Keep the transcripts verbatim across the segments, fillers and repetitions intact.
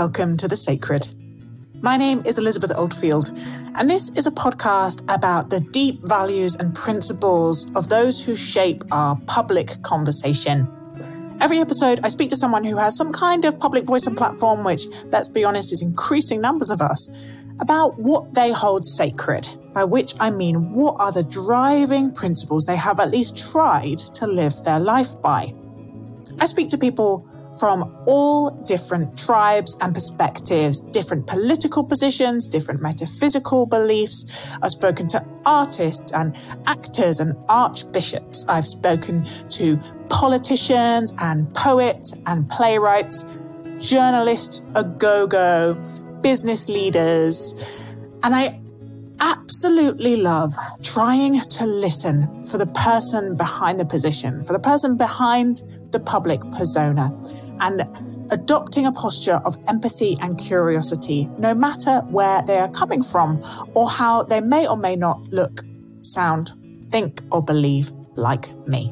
welcome to The Sacred. My name is Elizabeth Oldfield, and this is a podcast about the deep values and principles of those who shape our public conversation. Every episode, I speak to someone who has some kind of public voice and platform, which, let's be honest, is increasing numbers of us, about what they hold sacred, by which I mean what are the driving principles they have at least tried to live their life by. I speak to people from all different tribes and perspectives, different political positions, different metaphysical beliefs. I've spoken to artists and actors and archbishops. I've spoken to politicians and poets and playwrights, journalists, a go-go, business leaders. And I absolutely love trying to listen for the person behind the position, for the person behind the public persona, and adopting a posture of empathy and curiosity, no matter where they are coming from or how they may or may not look, sound, think, or believe like me.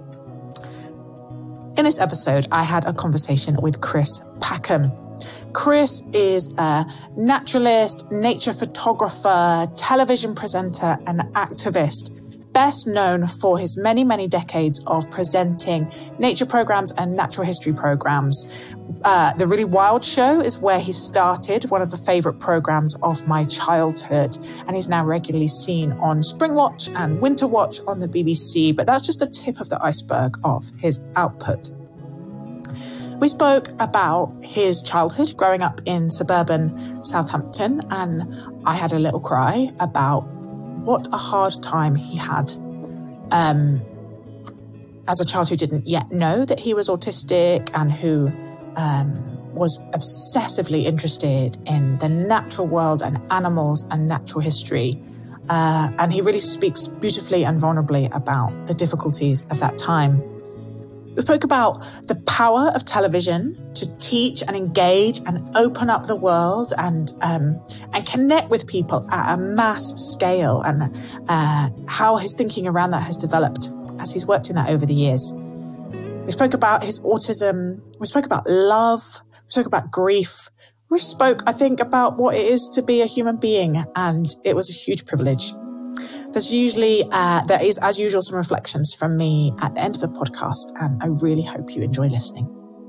In this episode, I had a conversation with Chris Packham. Chris is a naturalist, nature photographer, television presenter, and activist, best known for his many, many decades of presenting nature programs and natural history programs. Uh, the Really Wild Show is where he started, one of the favorite programs of my childhood, and he's now regularly seen on Spring Watch and Winter Watch on the B B C, but that's just the tip of the iceberg of his output. We spoke about his childhood growing up in suburban Southampton, and I had a little cry about what a hard time he had um, as a child who didn't yet know that he was autistic and who um, was obsessively interested in the natural world and animals and natural history. Uh, and he really speaks beautifully and vulnerably about the difficulties of that time. We spoke about the power of television to teach and engage and open up the world and um, and connect with people at a mass scale, and uh, how his thinking around that has developed as he's worked in that over the years. We spoke about his autism. We spoke about love. We spoke about grief. We spoke, I think, about what it is to be a human being, and it was a huge privilege. There's usually, uh, there is, as usual, some reflections from me at the end of the podcast, and I really hope you enjoy listening.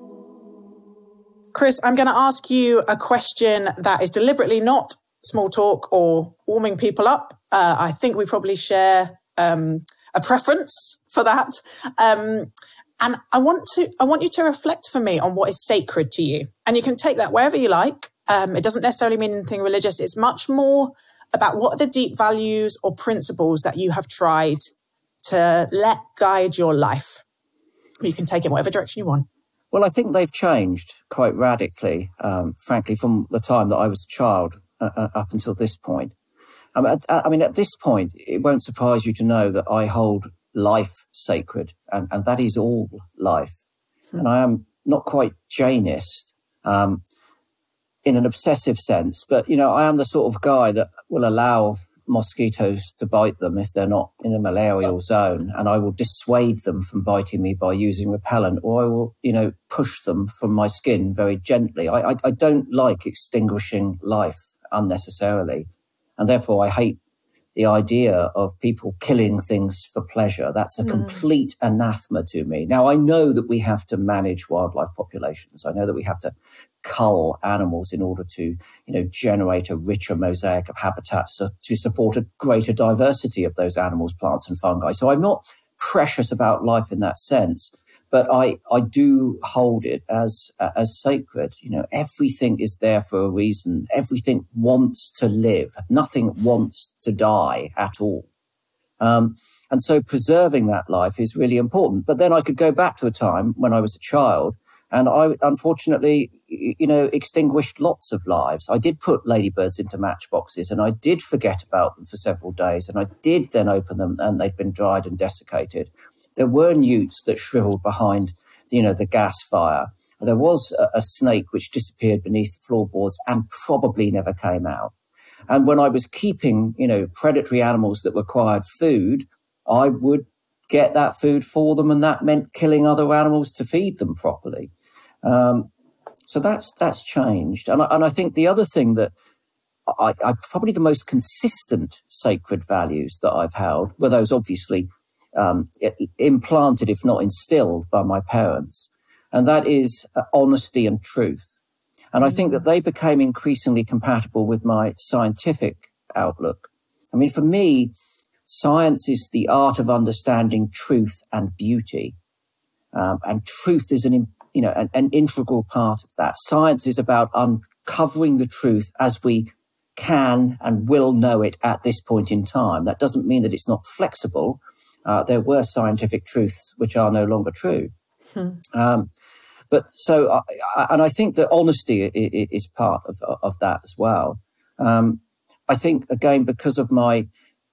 Chris, I'm going to ask you a question that is deliberately not small talk or warming people up. Uh, I think we probably share um, a preference for that. Um, and I want to, I want you to reflect for me on what is sacred to you. And you can take that wherever you like. Um, it doesn't necessarily mean anything religious. It's much more about what are the deep values or principles that you have tried to let guide your life. You can take it whatever direction you want. Well, I think they've changed quite radically, um, frankly, from the time that I was a child uh, up until this point. Um, at, I mean, at this point, it won't surprise you to know that I hold life sacred, and, and that is all life. Hmm. And I am not quite Jainist, um, in an obsessive sense, but, you know, I am the sort of guy that will allow mosquitoes to bite them if they're not in a malarial zone, and I will dissuade them from biting me by using repellent, or I will, you know, push them from my skin very gently. I, I, I don't like extinguishing life unnecessarily, and therefore I hate the idea of people killing things for pleasure. That's a mm. complete anathema to me. Now, I know that we have to manage wildlife populations. I know that we have to cull animals in order to, you know, generate a richer mosaic of habitats so, to support a greater diversity of those animals, plants and fungi. So I'm not precious about life in that sense, but I, I do hold it as, uh, as sacred. You know, everything is there for a reason. Everything wants to live. Nothing wants to die at all. Um, and so preserving that life is really important. But then I could go back to a time when I was a child, and I, unfortunately, you know, extinguished lots of lives. I did put ladybirds into matchboxes, and I did forget about them for several days, and I did then open them and they'd been dried and desiccated. There were newts that shriveled behind, you know, the gas fire. There was a, a snake which disappeared beneath the floorboards and probably never came out. And when I was keeping, you know, predatory animals that required food, I would get that food for them, and that meant killing other animals to feed them properly. Um, So that's that's changed. And I, and I think the other thing that I, I probably the most consistent sacred values that I've held were those obviously um, implanted, if not instilled, by my parents. And that is uh, honesty and truth. And I think that they became increasingly compatible with my scientific outlook. I mean, for me, science is the art of understanding truth and beauty. Um, and truth is an, you know, an, an integral part of that. Science is about uncovering the truth as we can and will know it at this point in time. That doesn't mean that it's not flexible. Uh, there were scientific truths which are no longer true. Hmm. Um, but so, I, I, and I think that honesty is, is part of, of that as well. Um, I think, again, because of my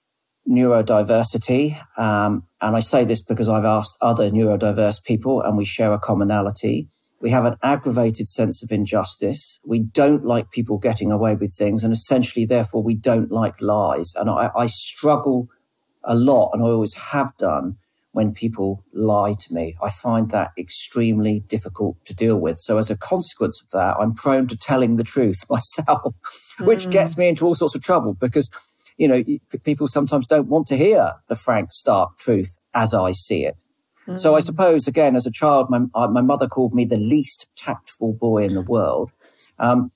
neurodiversity, um, and I say this because I've asked other neurodiverse people and we share a commonality. We have an aggravated sense of injustice. We don't like people getting away with things, and essentially, therefore, we don't like lies. And I, I struggle a lot, and I always have done, when people lie to me. I find that extremely difficult to deal with. So as a consequence of that, I'm prone to telling the truth myself, mm. which gets me into all sorts of trouble because, you know, people sometimes don't want to hear the frank, stark truth as I see it. Mm. So I suppose, again, as a child, my, my mother called me the least tactful boy in the world. Um,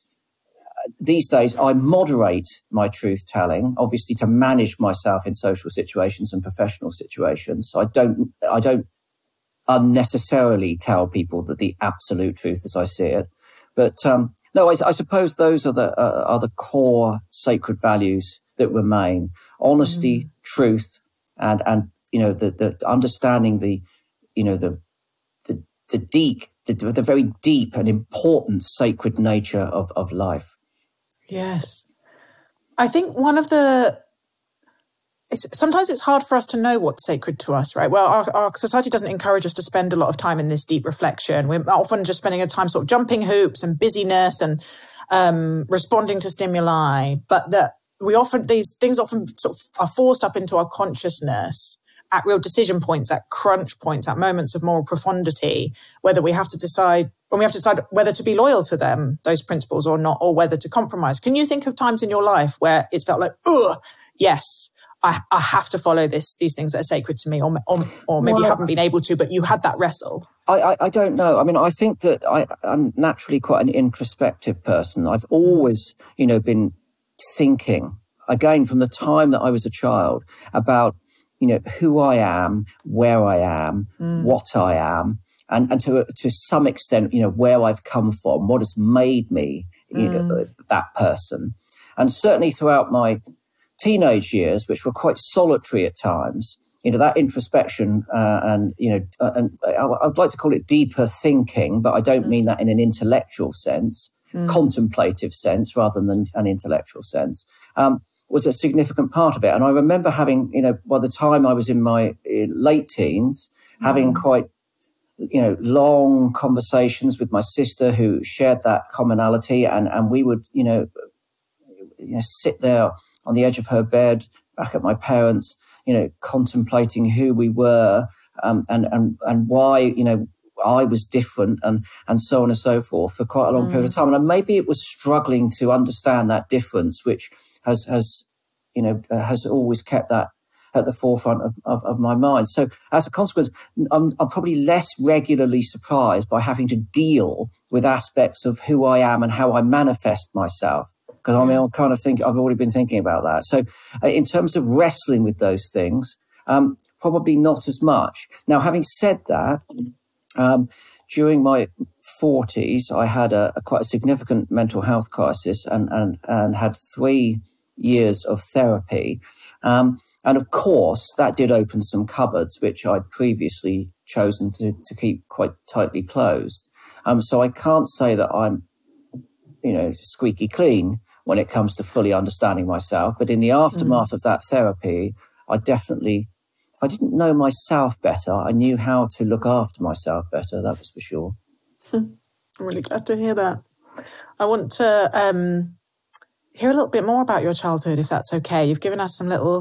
these days, I moderate my truth-telling, obviously to manage myself in social situations and professional situations. So I don't, I don't unnecessarily tell people that the absolute truth as I see it. But um, no, I, I suppose those are the uh, are the core sacred values that remain: honesty, mm. truth, and and you know the the understanding the you know the the the deep the, the very deep and important sacred nature of of life. Yes. I think one of the, it's, sometimes it's hard for us to know what's sacred to us, right? Well, our, our society doesn't encourage us to spend a lot of time in this deep reflection. We're often just spending a time sort of jumping hoops and busyness and um, responding to stimuli, but that we often, these things often sort of are forced up into our consciousness at real decision points, at crunch points, at moments of moral profundity, whether we have to decide, when we have to decide whether to be loyal to them, those principles or not, or whether to compromise. Can you think of times in your life where it's felt like, oh, yes, I, I have to follow this, these things that are sacred to me, or, or, or maybe well, you haven't been able to, but you had that wrestle? I, I, I don't know. I mean, I think that I, I'm naturally quite an introspective person. I've always, you know, been thinking, again, from the time that I was a child, about, you know, who I am, where I am, mm. what I am, and, and to to some extent, you know, where I've come from, what has made me you mm. know, that person. And certainly throughout my teenage years, which were quite solitary at times, you know, that introspection uh, and, you know, uh, and I, I'd like to call it deeper thinking, but I don't mm. mean that in an intellectual sense, mm. contemplative sense rather than an intellectual sense. Um, was a significant part of it. And I remember having, you know, by the time I was in my late teens, mm. having quite, you know, long conversations with my sister who shared that commonality. And, and we would, you know, you know, sit there on the edge of her bed, back at my parents, you know, contemplating who we were um, and, and, and why, you know, I was different and, and so on and so forth for quite a long mm. period of time. And maybe it was struggling to understand that difference, which has, has, you know, uh, has always kept that at the forefront of, of, of my mind. So as a consequence, I'm, I'm probably less regularly surprised by having to deal with aspects of who I am and how I manifest myself. Because I mean, I'm kind of think I've already been thinking about that. So uh, in terms of wrestling with those things, um, probably not as much. Now, having said that, um, during my forties, I had a, a quite a significant mental health crisis and, and, and had three years of therapy. Um, and of course, that did open some cupboards, which I'd previously chosen to, to keep quite tightly closed. Um, so I can't say that I'm, you know, squeaky clean when it comes to fully understanding myself. But in the aftermath mm. of that therapy, I definitely, if I didn't know myself better, I knew how to look after myself better. That was for sure. I'm really glad to hear that. I want to um, hear a little bit more about your childhood, if that's okay. You've given us some little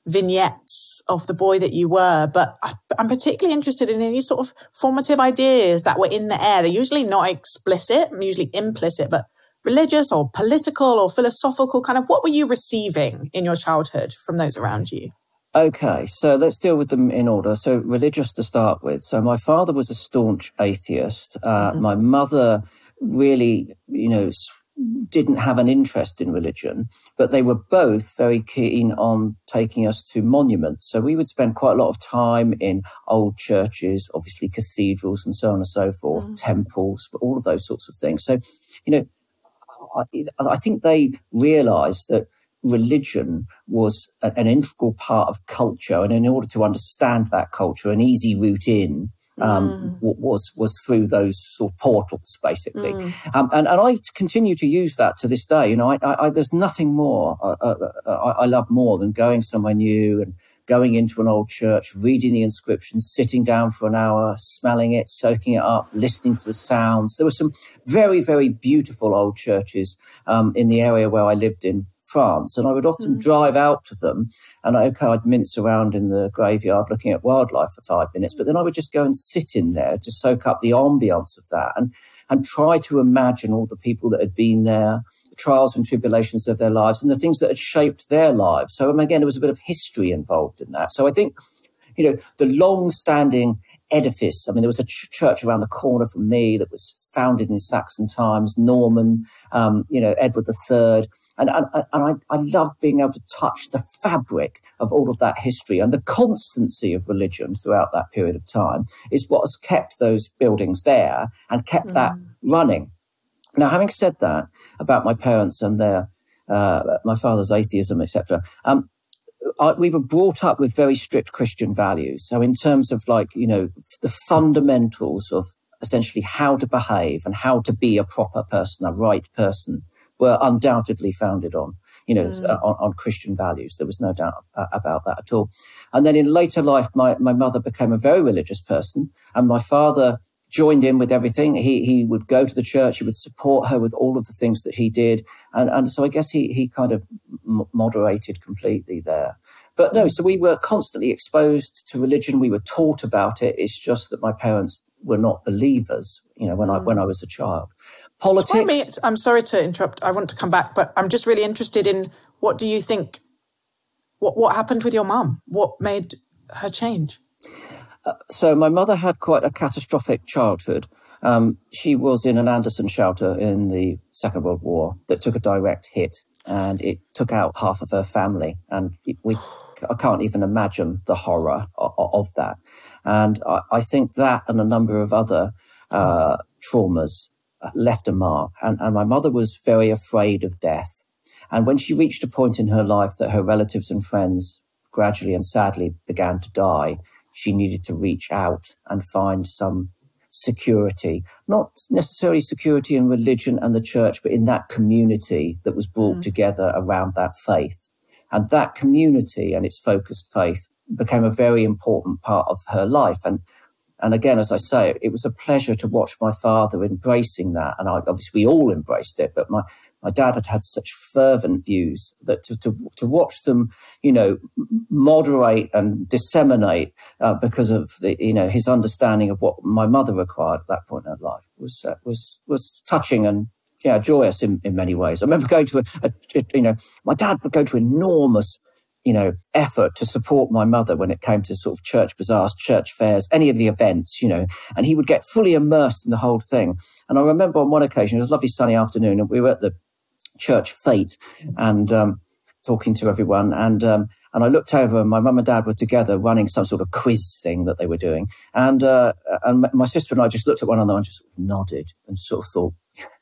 vignettes of the boy that you were, but I, I'm particularly interested in any sort of formative ideas that were in the air. They're usually not explicit, usually implicit, but religious or political or philosophical, kind of what were you receiving in your childhood from those around you? Okay, so let's deal with them in order. So religious to start with. So my father was a staunch atheist. Uh, mm-hmm. My mother really, you know, didn't have an interest in religion, but they were both very keen on taking us to monuments. So we would spend quite a lot of time in old churches, obviously cathedrals and so on and so forth, mm. temples, but all of those sorts of things. So, you know, I, I think they realised that religion was a, an integral part of culture, and in order to understand that culture, an easy route in Um, mm. was was through those sort of portals, basically, mm. um, and and I continue to use that to this day. You know, I, I, I there's nothing more uh, uh, I, I love more than going somewhere new and going into an old church, reading the inscriptions, sitting down for an hour, smelling it, soaking it up, listening to the sounds. There were some very very beautiful old churches um, in the area where I lived in France, and I would often mm. drive out to them, and okay, I'd mince around in the graveyard looking at wildlife for five minutes, but then I would just go and sit in there to soak up the ambience of that and and try to imagine all the people that had been there, the trials and tribulations of their lives, and the things that had shaped their lives. So again, there was a bit of history involved in that. So I think, you know, the long-standing edifice, I mean, there was a ch- church around the corner from me that was founded in Saxon times, Norman, um, you know, Edward the Third. And, and, and I, I loved being able to touch the fabric of all of that history, and the constancy of religion throughout that period of time is what has kept those buildings there and kept mm. that running. Now, having said that about my parents and their, uh, my father's atheism, et cetera, um, I, we were brought up with very strict Christian values. So in terms of like, you know, the fundamentals of essentially how to behave and how to be a proper person, a right person, were undoubtedly founded on, you know, mm. uh, on, on Christian values. There was no doubt uh, about that at all. And then in later life, my, my mother became a very religious person, and my father joined in with everything. He he would go to the church, he would support her with all of the things that he did. And, and so I guess he, he kind of m- moderated completely there. But no, so we were constantly exposed to religion. We were taught about it. It's just that my parents were not believers, you know, when mm. I when I was a child. Politics. Me, I'm sorry to interrupt. I want to come back, but I'm just really interested in what do you think, what, what happened with your mum? What made her change? Uh, so my mother had quite a catastrophic childhood. Um, she was in an Anderson shelter in the Second World War that took a direct hit, and it took out half of her family. And it, we, I can't even imagine the horror of, of that. And I, I think that and a number of other uh, traumas left a mark, and, and my mother was very afraid of death. And when she reached a point in her life that her relatives and friends gradually and sadly began to die, she needed to reach out and find some security, not necessarily security in religion and the church, but in that community that was brought mm. together around that faith. And that community and its focused faith became a very important part of her life. And And again, as I say, it was a pleasure to watch my father embracing that. And I, obviously we all embraced it, but my, my dad had had such fervent views that to, to, to watch them, you know, moderate and disseminate uh, because of the, you know, his understanding of what my mother required at that point in her life was, uh, was, was touching and, yeah, joyous in, in many ways. I remember going to a, a, a, you know, my dad would go to enormous you know, effort to support my mother when it came to sort of church bazaars, church fairs, any of the events, you know, and he would get fully immersed in the whole thing. And I remember on one occasion, it was a lovely sunny afternoon, and we were at the church fete and um, talking to everyone. And um, and I looked over, and my mum and dad were together running some sort of quiz thing that they were doing. And uh, and my sister and I just looked at one another and just sort of nodded and sort of thought,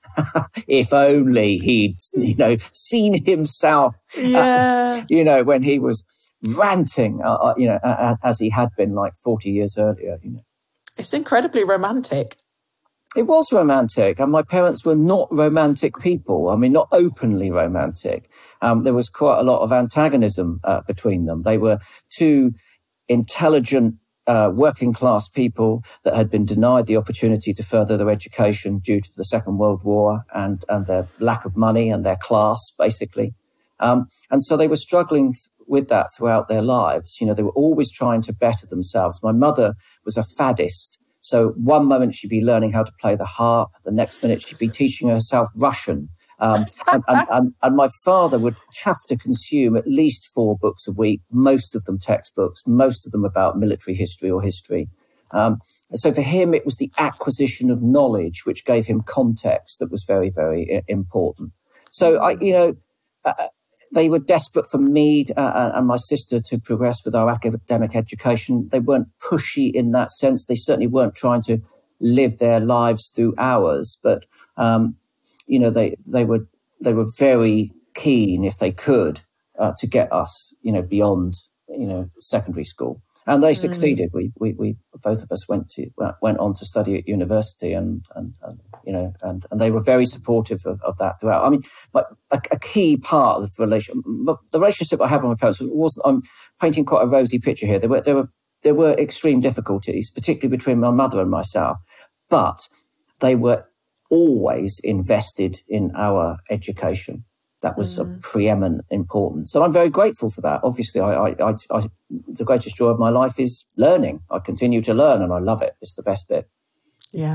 if only he'd, you know, seen himself, yeah. uh, you know, when he was ranting, uh, you know, uh, as he had been like forty years earlier, you know. It's incredibly romantic. It was romantic, and my parents were not romantic people. I mean, not openly romantic. Um, there was quite a lot of antagonism uh, between them. They were two intelligent, uh, working class people that had been denied the opportunity to further their education due to the Second World War and, and their lack of money and their class, basically. Um, and so they were struggling th- with that throughout their lives. You know, they were always trying to better themselves. My mother was a faddist. So one moment she'd be learning how to play the harp. The next minute she'd be teaching herself Russian. Um, and, and, and, and my father would have to consume at least four books a week, most of them textbooks, most of them about military history or history. Um, so for him, it was the acquisition of knowledge which gave him context that was very, very uh, important. So, I, you know, uh, they were desperate for me uh, and my sister to progress with our academic education. They weren't pushy in that sense. They certainly weren't trying to live their lives through ours, but um, you know, they, they were they were very keen, if they could, uh, to get us, you know, beyond, you know, secondary school, and they mm. succeeded. We, we we both of us went to went on to study at university, and and, and you know, and, and they were very supportive of, of that throughout. I mean, but a, a key part of the relation, the relationship I had with my parents wasn't. I'm painting quite a rosy picture here. There were there were there were extreme difficulties, particularly between my mother and myself, but they were always invested in our education. That was mm. of preeminent importance. And I'm very grateful for that. Obviously, I, I, I, I, the greatest joy of my life is learning. I continue to learn and I love it. It's the best bit. Yeah.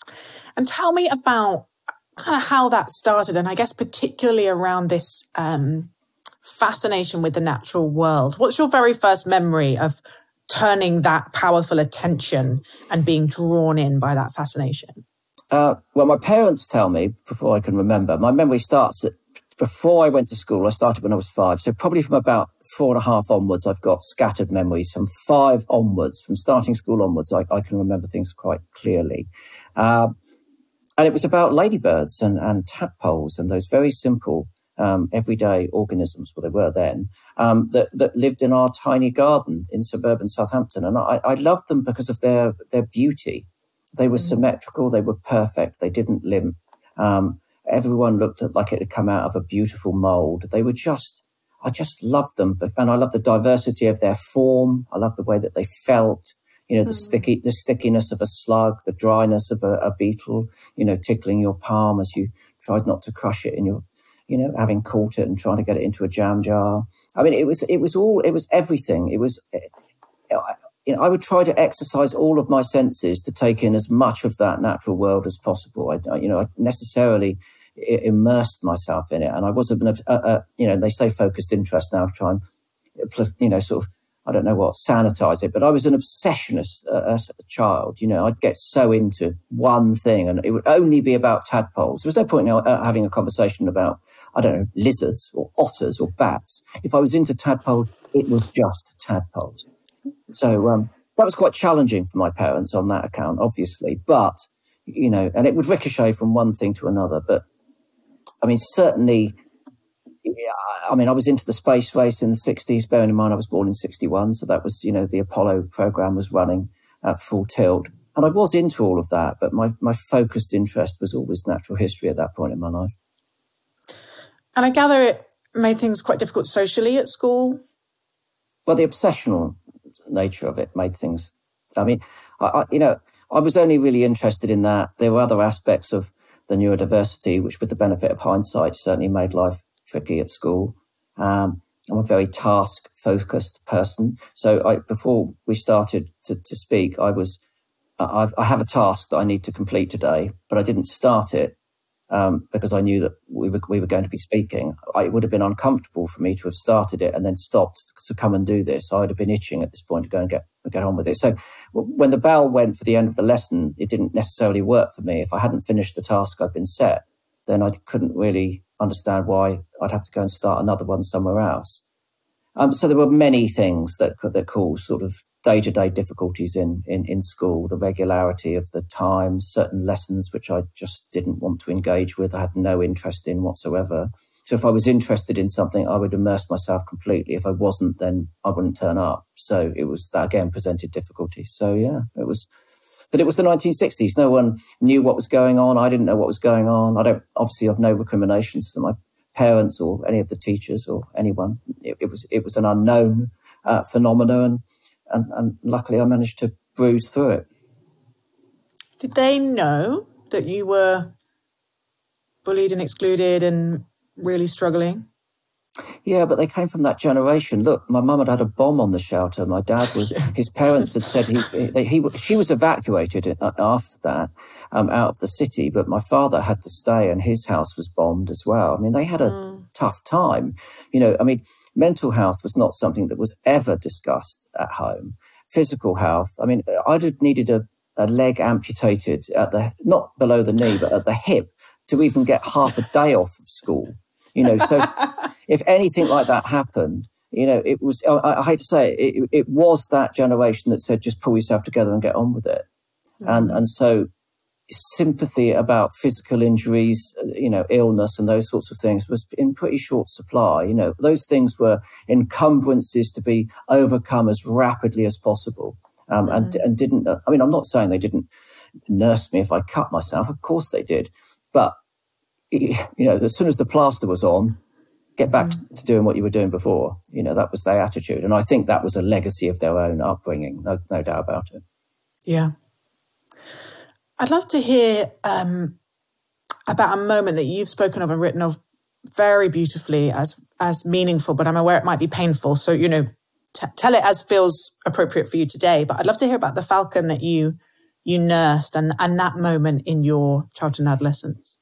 And tell me about kind of how that started, and I guess particularly around this um, fascination with the natural world. What's your very first memory of turning that powerful attention and being drawn in by that fascination? Uh, well, my parents tell me, before I can remember, my memory starts at, before I went to school. I started when I was five. So probably from about four and a half onwards, I've got scattered memories. From five onwards, from starting school onwards, I, I can remember things quite clearly. Uh, and it was about ladybirds and, and tadpoles and those very simple um, everyday organisms, well, they were then, um, that, that lived in our tiny garden in suburban Southampton. And I, I loved them because of their, their beauty. They were symmetrical. They were perfect. They didn't limp. Um, everyone looked at like it had come out of a beautiful mold. They were just, I just loved them. And I loved the diversity of their form. I loved the way that they felt, you know, the mm. sticky, the stickiness of a slug, the dryness of a, a beetle, you know, tickling your palm as you tried not to crush it in your, you know, having caught it and trying to get it into a jam jar. I mean, it was, it was all, it was everything. It was, it, You know, I would try to exercise all of my senses to take in as much of that natural world as possible. I, I you know, I necessarily immersed myself in it, and I was an, a, a, you know, they say focused interest now to try and, you know, sort of, I don't know what, sanitize it, but I was an obsessionist uh, as a child. You know, I'd get so into one thing, and it would only be about tadpoles. There was no point in uh, having a conversation about, I don't know, lizards or otters or bats. If I was into tadpoles, it was just tadpoles. So um, that was quite challenging for my parents on that account, obviously. But, you know, and it would ricochet from one thing to another. But, I mean, certainly, I mean, I was into the space race in the sixties, bearing in mind I was born in sixty-one. So that was, you know, the Apollo program was running at full tilt. And I was into all of that. But my, my focused interest was always natural history at that point in my life. And I gather it made things quite difficult socially at school? Well, the obsessional nature of it made things, I mean, I, I, you know, I was only really interested in that. There were other aspects of the neurodiversity, which with the benefit of hindsight certainly made life tricky at school. Um, I'm a very task-focused person. So I, before we started to, to speak, I was, I, I have a task that I need to complete today, but I didn't start it um, because I knew that we were, we were going to be speaking. I, it would have been uncomfortable for me to have started it and then stopped to come and do this. I would have been itching at this point to go and get, get on with it. So when the bell went for the end of the lesson, it didn't necessarily work for me. If I hadn't finished the task I'd been set, then I couldn't really understand why I'd have to go and start another one somewhere else. Um, so there were many things that that caused sort of day-to-day difficulties in, in, in school, the regularity of the time, certain lessons which I just didn't want to engage with, I had no interest in whatsoever. So if I was interested in something, I would immerse myself completely. If I wasn't, then I wouldn't turn up. So it was, that again presented difficulties. So yeah, it was, but it was the nineteen sixties. No one knew what was going on. I didn't know what was going on. I don't, obviously have no recriminations to my parents or any of the teachers or anyone. It, it was, it was an unknown uh, phenomenon. And, and luckily I managed to bruise through it. Did they know that you were bullied and excluded and really struggling? Yeah, but they came from that generation. Look, my mum had had a bomb on the shelter. My dad was, yeah. His parents had said he, he, he, she was evacuated after that um, out of the city, but my father had to stay and his house was bombed as well. I mean, they had a mm. tough time. You know, I mean, mental health was not something that was ever discussed at home. Physical health, I mean, I'd have needed a, a leg amputated at the, not below the knee, but at the hip to even get half a day off of school. You know, so if anything like that happened, you know, it was, I, I hate to say it, it, it was that generation that said, just pull yourself together and get on with it. Mm-hmm. And and so sympathy about physical injuries, you know, illness and those sorts of things was in pretty short supply. You know, those things were encumbrances to be overcome as rapidly as possible. Um, mm-hmm. and, and didn't, I mean, I'm not saying they didn't nurse me if I cut myself. Of course they did. But you know, as soon as the plaster was on, get back mm. to, to doing what you were doing before. You know, that was their attitude. And I think that was a legacy of their own upbringing, no, no doubt about it. Yeah. I'd love to hear um, about a moment that you've spoken of and written of very beautifully as as meaningful, but I'm aware it might be painful. So, you know, t- tell it as feels appropriate for you today. But I'd love to hear about the falcon that you you nursed and, and that moment in your childhood and adolescence.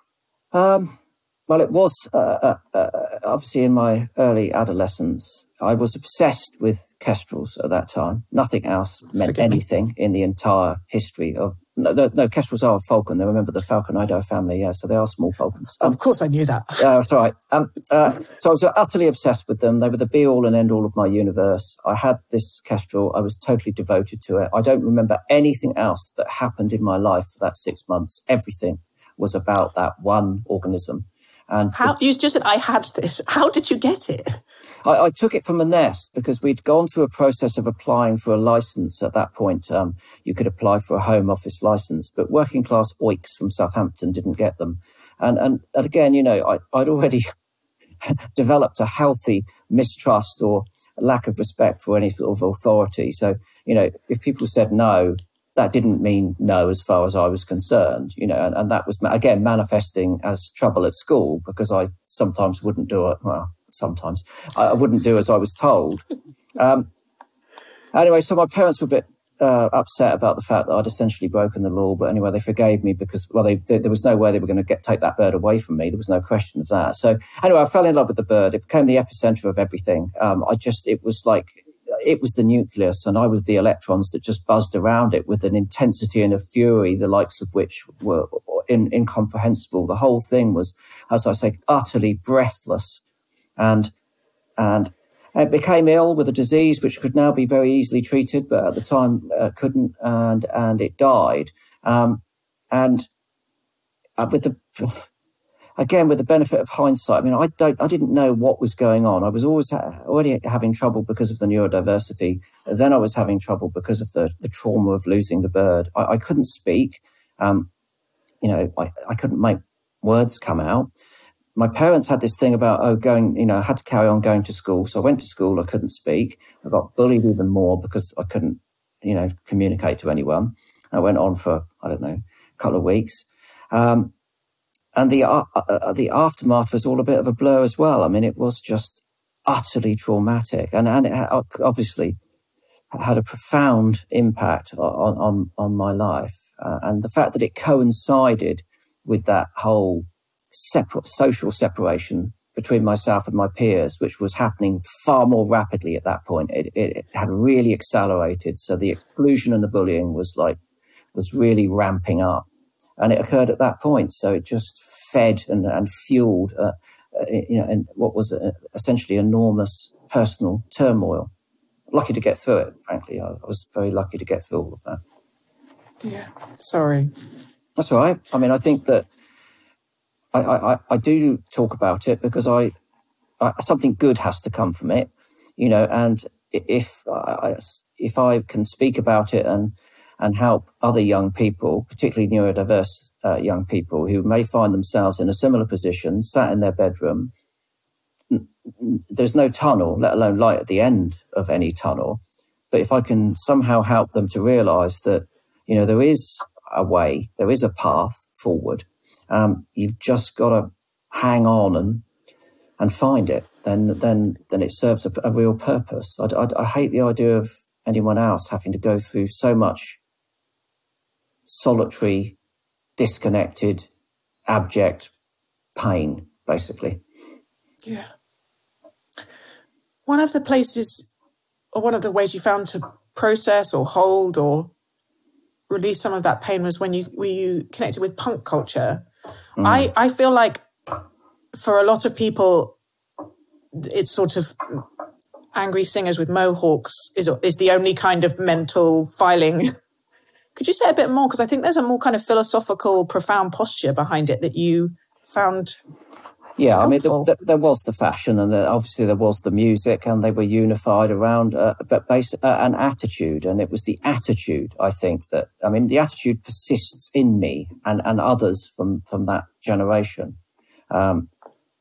Um, well, it was uh, uh, uh, obviously in my early adolescence. I was obsessed with kestrels at that time. Nothing else meant Forgive anything me. in the entire history of. No, no, no, kestrels are a falcon. They remember the Falconidae family, yeah, so they are small falcons. Um, of course I knew that. Yeah, that's right. Um, uh, so I was utterly obsessed with them. They were the be-all and end-all of my universe. I had this kestrel. I was totally devoted to it. I don't remember anything else that happened in my life for that six months. Everything was about that one organism. And how the, you just said I had this. How did you get it? I, I took it from a nest because we'd gone through a process of applying for a license. At that point, um, you could apply for a Home Office license, but working class oiks from Southampton didn't get them. And and, and again, you know, I, I'd already developed a healthy mistrust or lack of respect for any sort of authority. So, you know, if people said no, that didn't mean no as far as I was concerned, you know, and, and that was, again, manifesting as trouble at school because I sometimes wouldn't do it. Well, sometimes I wouldn't do as I was told. Um, anyway, so my parents were a bit uh, upset about the fact that I'd essentially broken the law. But anyway, they forgave me because, well, they, they, there was no way they were going to get take that bird away from me. There was no question of that. So anyway, I fell in love with the bird. It became the epicenter of everything. Um, I just, it was like, it was the nucleus and I was the electrons that just buzzed around it with an intensity and a fury, the likes of which were in, incomprehensible. The whole thing was, as I say, utterly breathless. And and it became ill with a disease which could now be very easily treated, but at the time uh, couldn't, and and it died. Um, and uh, with the again with the benefit of hindsight, I mean, I don't, I didn't know what was going on. I was always ha- already having trouble because of the neurodiversity. Then I was having trouble because of the the trauma of losing the bird. I, I couldn't speak. Um, you know, I, I couldn't make words come out. My parents had this thing about, oh, going, you know, I had to carry on going to school. So I went to school, I couldn't speak. I got bullied even more because I couldn't, you know, communicate to anyone. I went on for, I don't know, a couple of weeks. Um, and the uh, uh, the aftermath was all a bit of a blur as well. I mean, it was just utterly traumatic. And, and it obviously had a profound impact on, on, on my life. Uh, and the fact that it coincided with that whole separate social separation between myself and my peers, which was happening far more rapidly at that point. It, it, it had really accelerated. So the exclusion and the bullying was like, was really ramping up. And it occurred at that point. So it just fed and, and fueled, uh, uh, you know, and what was a, essentially enormous personal turmoil. Lucky to get through it, frankly. I, I was very lucky to get through all of that. Yeah, sorry. That's all right. I mean, I think that I, I, I do talk about it because I, I something good has to come from it, you know. And if I, if I can speak about it and and help other young people, particularly neurodiverse uh, young people who may find themselves in a similar position, sat in their bedroom, there's no tunnel, let alone light at the end of any tunnel. But if I can somehow help them to realise that, you know, there is a way, there is a path forward. Um, you've just got to hang on and and find it, then then then it serves a, a real purpose. I, I, I hate the idea of anyone else having to go through so much solitary, disconnected, abject pain, basically. Yeah. One of the places, or one of the ways you found to process or hold or release some of that pain was when you when you connected with punk culture. Mm. I, I feel like for a lot of people, it's sort of angry singers with mohawks is is the only kind of mental filing. Could you say a bit more? Because I think there's a more kind of philosophical, profound posture behind it that you found Yeah, helpful. I mean, the, the, there was the fashion, and the, obviously there was the music, and they were unified around uh, but base, uh, an attitude. And it was the attitude, I think, that, I mean, the attitude persists in me and, and others from, from that generation. Um,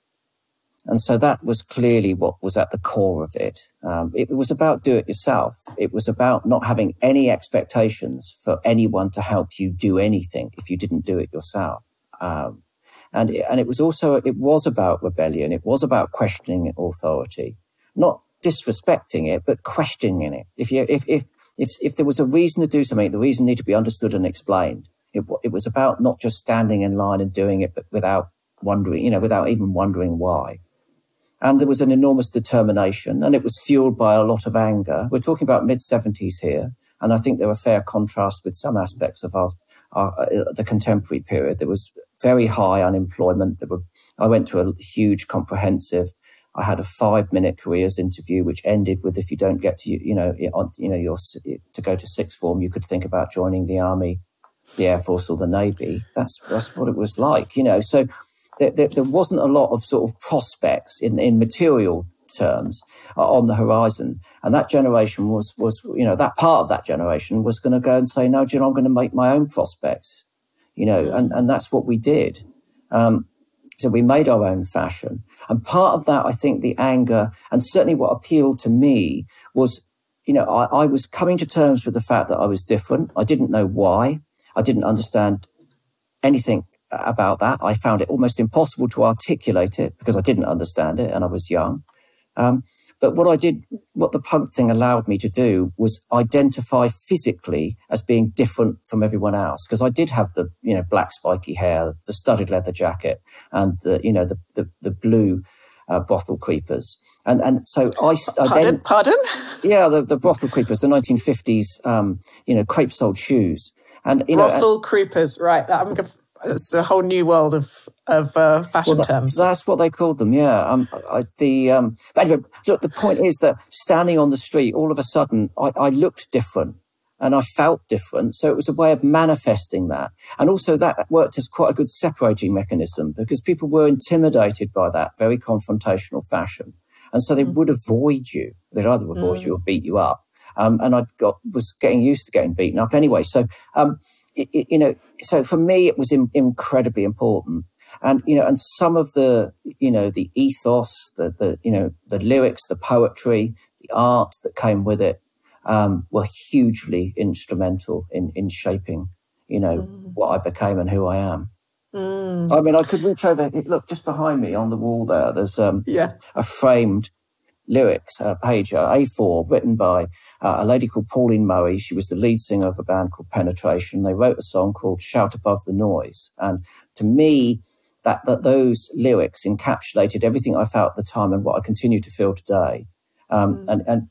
and so that was clearly what was at the core of it. Um, it was about do it yourself. It was about not having any expectations for anyone to help you do anything if you didn't do it yourself. Um, And and it was also, it was about rebellion. It was about questioning authority, not disrespecting it, but questioning it. If you, if, if, if, if there was a reason to do something, the reason needed to be understood and explained. It, it was about not just standing in line and doing it, but without wondering, you know, without even wondering why. And there was an enormous determination, and it was fueled by a lot of anger. We're talking about mid seventies here. And I think there were fair contrast with some aspects of our, our uh, the contemporary period. There was very high unemployment. There were, I went to a huge comprehensive, I had a five minute careers interview, which ended with, if you don't get to, you know, on, you know, your, to go to sixth form, you could think about joining the army, the Air Force or the Navy. That's, that's what it was like, you know. So there, there, there wasn't a lot of sort of prospects in, in material terms uh, on the horizon. And that generation was, was, you know, that part of that generation was going to go and say, no, do you know, I'm going to make my own prospects. You know, and, and that's what we did. Um, so we made our own fashion. And part of that, I think the anger, and certainly what appealed to me was, you know, I, I was coming to terms with the fact that I was different. I didn't know why. I didn't understand anything about that. I found it almost impossible to articulate it because I didn't understand it and I was young. Um, But what I did, what the punk thing allowed me to do was identify physically as being different from everyone else. Because I did have the, you know, black spiky hair, the studded leather jacket, and the, you know, the the, the blue uh, brothel creepers. And and so I, I pardon, then, pardon, yeah, the, the brothel creepers, the nineteen fifties, um, you know, crepe-soled shoes, and you brothel know, creepers, right? I'm gonna, it's a whole new world of of uh, fashion well, that, terms. That's what they called them, yeah. Um, I, the um, but anyway, look, the point is that standing on the street, all of a sudden, I, I looked different and I felt different. So it was a way of manifesting that, and also that worked as quite a good separating mechanism because people were intimidated by that very confrontational fashion, and so they mm. would avoid you. They'd either avoid mm. you or beat you up. Um, and I got was getting used to getting beaten up anyway. So um, it, it, you know, so for me, it was in, incredibly important. And, you know, and some of the, you know, the ethos, the, the, you know, the lyrics, the poetry, the art that came with it, um, were hugely instrumental in, in shaping, you know, mm. what I became and who I am. Mm. I mean, I could reach over, look, just behind me on the wall there, there's um, yeah. a framed lyrics uh, page, uh, A four, written by uh, a lady called Pauline Murray. She was the lead singer of a band called Penetration. They wrote a song called Shout Above the Noise. And to me, That, that those lyrics encapsulated everything I felt at the time and what I continue to feel today. Um, mm. and, and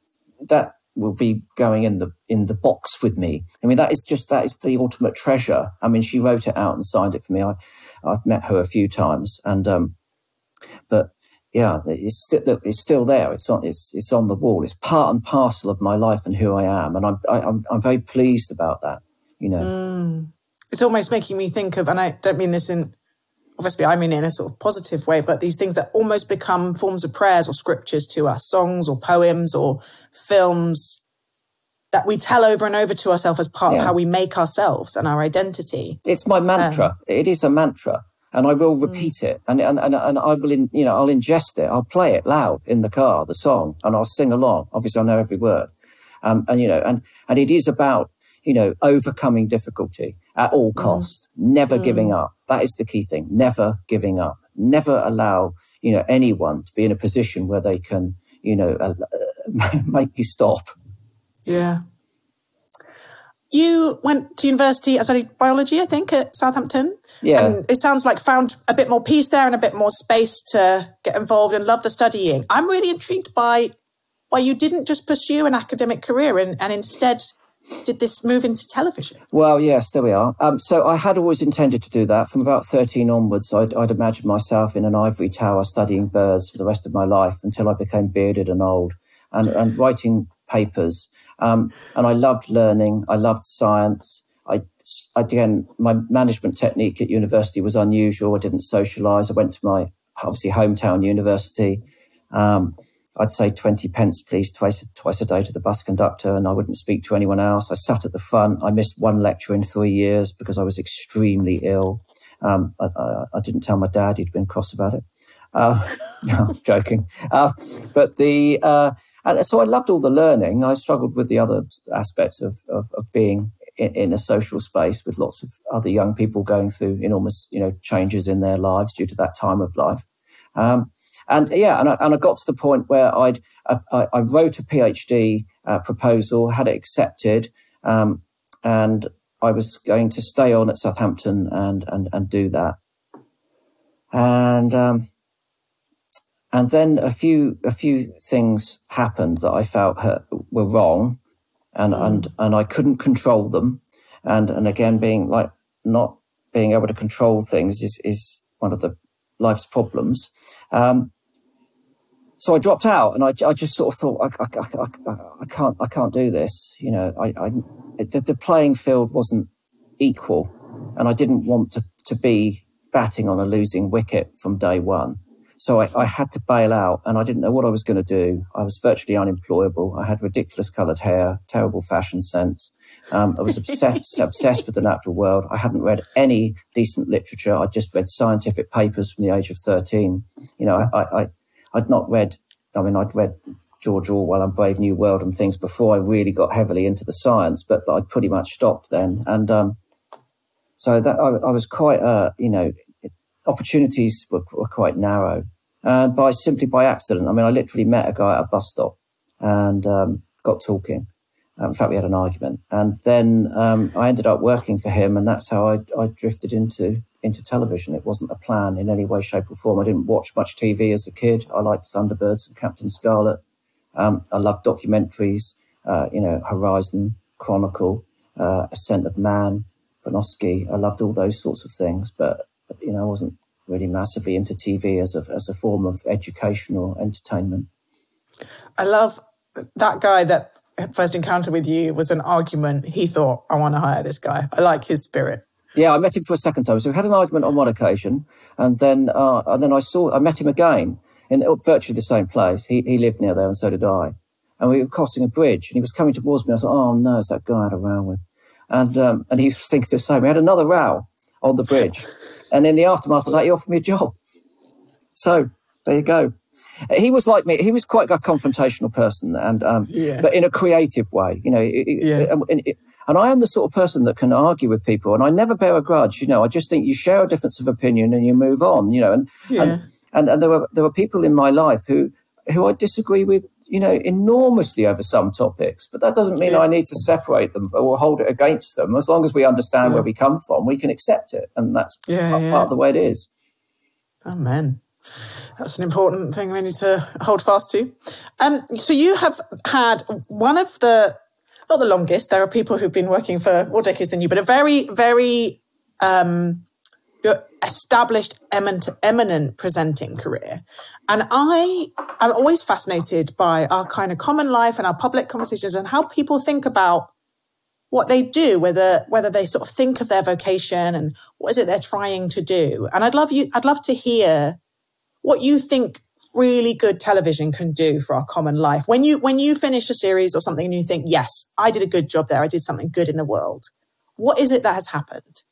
that will be going in the in the box with me. I mean, that is just, that is the ultimate treasure. I mean, she wrote it out and signed it for me. I, I've met her a few times. and um, But yeah, it's, st- it's still there. It's on, it's, it's on the wall. It's part and parcel of my life and who I am. And I'm, I, I'm, I'm very pleased about that, you know. Mm. It's almost making me think of, and I don't mean this in, obviously, I mean in a sort of positive way, but these things that almost become forms of prayers or scriptures to us, songs or poems or films that we tell over and over to ourselves as part yeah. of how we make ourselves and our identity. It's my mantra. Um, it is a mantra, and I will repeat mm. it, and, and and and I will, in, you know, I'll ingest it. I'll play it loud in the car, the song, and I'll sing along. Obviously, I know every word, um, and you know, and and it is about, you know, overcoming difficulty at all costs, mm. never mm. giving up. That is the key thing. Never giving up. Never allow you know, anyone to be in a position where they can, you know, uh, make you stop. Yeah. You went to university and studied biology, I think, at Southampton. Yeah. And it sounds like found a bit more peace there and a bit more space to get involved and love the studying. I'm really intrigued by why you didn't just pursue an academic career and, and instead did this move into television. Well, yes, there we are. Um, so I had always intended to do that. From about thirteen onwards, I'd, I'd imagined myself in an ivory tower studying birds for the rest of my life until I became bearded and old and, and writing papers. Um, and I loved learning. I loved science. I, again, my management technique at university was unusual. I didn't socialise. I went to my, obviously, hometown university. Um, I'd say twenty pence, please, twice, twice a day to the bus conductor, and I wouldn't speak to anyone else. I sat at the front. I missed one lecture in three years because I was extremely ill. Um, I, I, I didn't tell my dad. He'd been cross about it. Uh, no, joking. Uh, but the, uh, and so I loved all the learning. I struggled with the other aspects of, of, of being in, in a social space with lots of other young people going through enormous, you know, changes in their lives due to that time of life. Um, and yeah, and I, and I got to the point where I'd, I, I wrote a PhD uh, proposal, had it accepted, um, and I was going to stay on at Southampton and, and, and do that. And, um, And then a few a few things happened that I felt hurt, were wrong, and, mm. and and I couldn't control them. And and again, being like not being able to control things is is one of the life's problems. Um, so I dropped out, and I, I just sort of thought I, I, I, I can't I can't do this. You know, I, I the, the playing field wasn't equal, and I didn't want to to be batting on a losing wicket from day one. So I, I had to bail out, and I didn't know what I was going to do. I was virtually unemployable. I had ridiculous coloured hair, terrible fashion sense. Um, I was obsessed, obsessed with the natural world. I hadn't read any decent literature. I just read scientific papers from the age of thirteen. You know, I, I, I'd not read, I mean, I'd read George Orwell and Brave New World and things before I really got heavily into the science, but, but I'd pretty much stopped then. And um, so that I, I was quite, uh, you know, opportunities were, were quite narrow. And by simply by accident, I mean, I literally met a guy at a bus stop and um, got talking. Um, in fact, we had an argument. And then um, I ended up working for him, and that's how I, I drifted into into television. It wasn't a plan in any way, shape or form. I didn't watch much T V as a kid. I liked Thunderbirds and Captain Scarlet. Um, I loved documentaries, uh, you know, Horizon, Chronicle, uh, Ascent of Man, Vanosky. I loved all those sorts of things, but, you know, I wasn't really massively into T V as a as a form of educational entertainment. I love that guy that first encounter with you was an argument. He thought, I want to hire this guy. I like his spirit. Yeah, I met him for a second time. So we had an argument on one occasion, and then uh, and then I saw I met him again in virtually the same place. He he lived near there, and so did I. And we were crossing a bridge, and he was coming towards me. I thought, oh no, it's that guy I had a row with, and um, and he was thinking the same. We had another row on the bridge. And in the aftermath of that, he offered me a job. So there you go. He was like me. He was quite a confrontational person, and um, yeah. but in a creative way, you know. Yeah. And, and I am the sort of person that can argue with people, and I never bear a grudge. You know, I just think you share a difference of opinion and you move on. You know, and yeah. and, and and there were there were people in my life who who I disagree with, you know, enormously over some topics, but that doesn't mean yeah. I need to separate them or hold it against them. As long as we understand yeah. where we come from, we can accept it, and that's yeah, part, yeah. part of the way it is. Amen. That's an important thing we need to hold fast to. Um, so you have had one of the, not the longest, there are people who've been working for more decades than you, but a very, very um, established, eminent, eminent presenting career. And I am always fascinated by our kind of common life and our public conversations and how people think about what they do, whether whether they sort of think of their vocation and what is it they're trying to do. And I'd love you, I'd love to hear what you think really good television can do for our common life. When you when you finish a series or something and you think, yes, I did a good job there, I did something good in the world. What is it that has happened?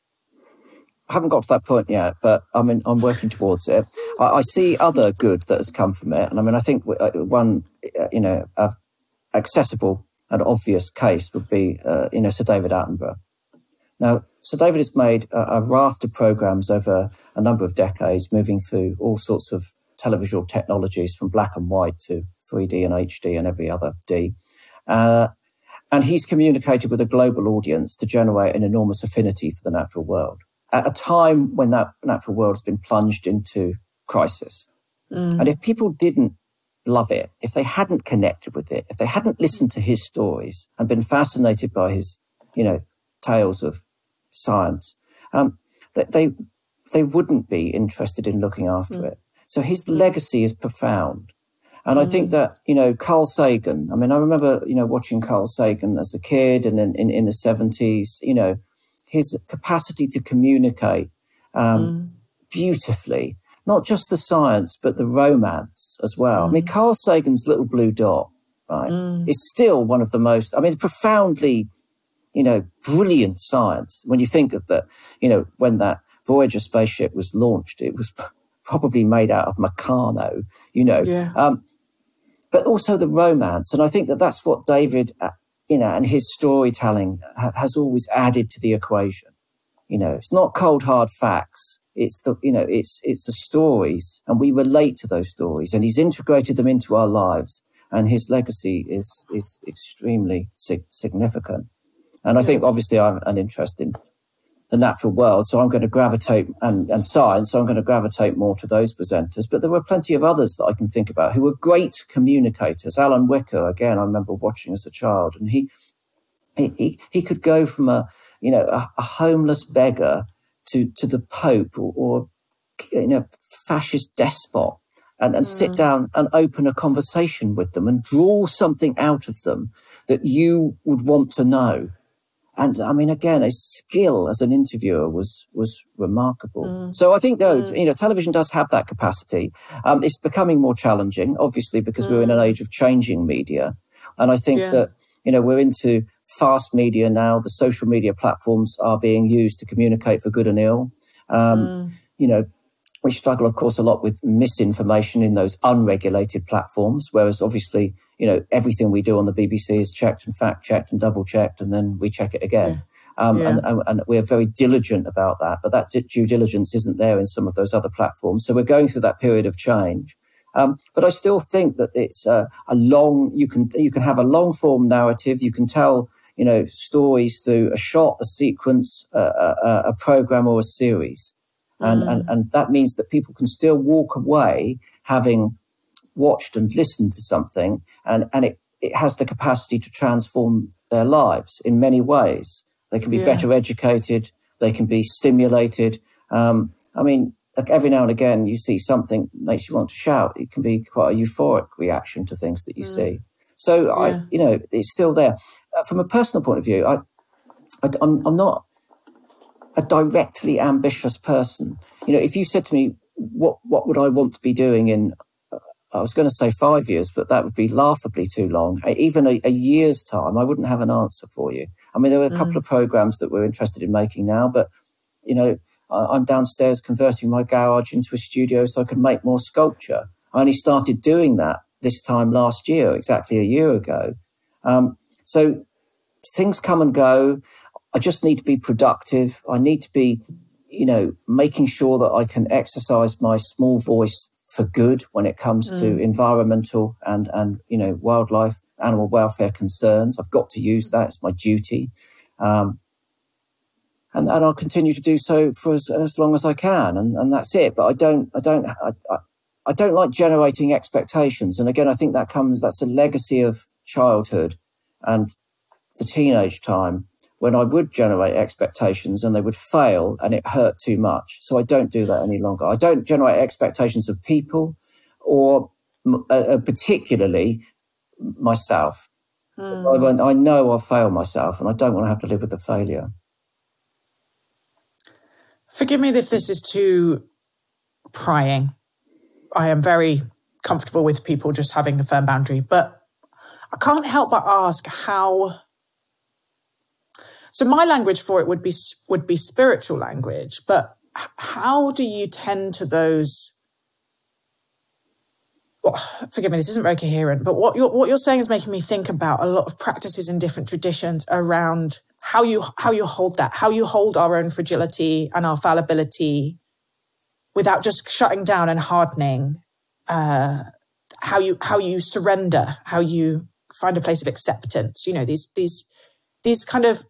I haven't got to that point yet, but I mean, I'm working towards it. I, I see other good that has come from it. And I mean, I think one, you know, uh, accessible and obvious case would be, uh, you know, Sir David Attenborough. Now, Sir David has made a, a raft of programmes over a number of decades, moving through all sorts of televisual technologies from black and white to three D and H D and every other D. Uh, and he's communicated with a global audience to generate an enormous affinity for the natural world at a time when that natural world has been plunged into crisis. Mm. And if people didn't love it, if they hadn't connected with it, if they hadn't listened to his stories and been fascinated by his, you know, tales of science, um, that they they wouldn't be interested in looking after mm. it. So his legacy is profound. And mm. I think that, you know, Carl Sagan, I mean, I remember, you know, watching Carl Sagan as a kid and in, in, in the seventies, you know, his capacity to communicate um, mm. beautifully, not just the science, but the romance as well. Mm. I mean, Carl Sagan's Little Blue Dot, right, mm. is still one of the most, I mean, profoundly, you know, brilliant science. When you think of the, you know, when that Voyager spaceship was launched, it was probably made out of Meccano, you know, yeah. um, but also the romance. And I think that that's what David, uh, you know, and his storytelling ha- has always added to the equation. You know, it's not cold, hard facts. It's the, you know, it's, it's the stories, and we relate to those stories, and he's integrated them into our lives, and his legacy is, is extremely sig- significant. And I yeah. think obviously I'm an interest in the natural world, so I'm going to gravitate, and, and science, so I'm going to gravitate more to those presenters. But there were plenty of others that I can think about who were great communicators. Alan Wicker, again, I remember watching as a child, and he he he, he could go from a, you know, a, a homeless beggar to, to the Pope or, or you know, fascist despot, and, and mm. sit down and open a conversation with them and draw something out of them that you would want to know. And I mean, again, his skill as an interviewer was was remarkable. Mm. So I think, though, mm. you know, television does have that capacity. Um, it's becoming more challenging, obviously, because mm. we're in an age of changing media. And I think yeah. that, you know, we're into fast media now. The social media platforms are being used to communicate for good and ill. Um, mm. You know, we struggle, of course, a lot with misinformation in those unregulated platforms, whereas obviously, you know, everything we do on the B B C is checked and fact-checked and double-checked, and then we check it again. Yeah. Um, yeah. and, and, and we're very diligent about that, but that due diligence isn't there in some of those other platforms. So we're going through that period of change. Um, but I still think that it's uh, a long, you can you can have a long-form narrative, you can tell, you know, stories through a shot, a sequence, uh, a, a program or a series. And, mm. and and that means that people can still walk away having watched and listened to something, and, and it, it has the capacity to transform their lives in many ways. They can be yeah. better educated, they can be stimulated. Um, I mean, like every now and again you see something that makes you want to shout. It can be quite a euphoric reaction to things that you mm. see. So, yeah. I, you know, it's still there. Uh, from a personal point of view, I, I, I'm, I'm not a directly ambitious person. You know, if you said to me, what what would I want to be doing in, uh, I was going to say five years, but that would be laughably too long. Even a, a year's time, I wouldn't have an answer for you. I mean, there were a couple mm. of programs that we're interested in making now, but, you know, I, I'm downstairs converting my garage into a studio so I can make more sculpture. I only started doing that this time last year, exactly a year ago. Um, so things come and go. I just need to be productive. I need to be, you know, making sure that I can exercise my small voice for good when it comes mm. to environmental and, and, you know, wildlife, animal welfare concerns. I've got to use that. It's my duty. Um, and, and I'll continue to do so for as, as long as I can. And, and that's it. But I don't, I don't, I, I, I don't like generating expectations. And again, I think that comes, that's a legacy of childhood and the teenage time, when I would generate expectations and they would fail and it hurt too much. So I don't do that any longer. I don't generate expectations of people or uh, particularly myself. Mm. I, I know I'll fail myself and I don't want to have to live with the failure. Forgive me if this is too prying. I am very comfortable with people just having a firm boundary, but I can't help but ask how... So my language for it would be would be spiritual language, but how do you tend to those? Well, forgive me, this isn't very coherent, but what you're what you're saying is making me think about a lot of practices in different traditions around how you how you hold that, how you hold our own fragility and our fallibility, without just shutting down and hardening, uh, how you how you surrender, how you find a place of acceptance. You know, these these these kind of,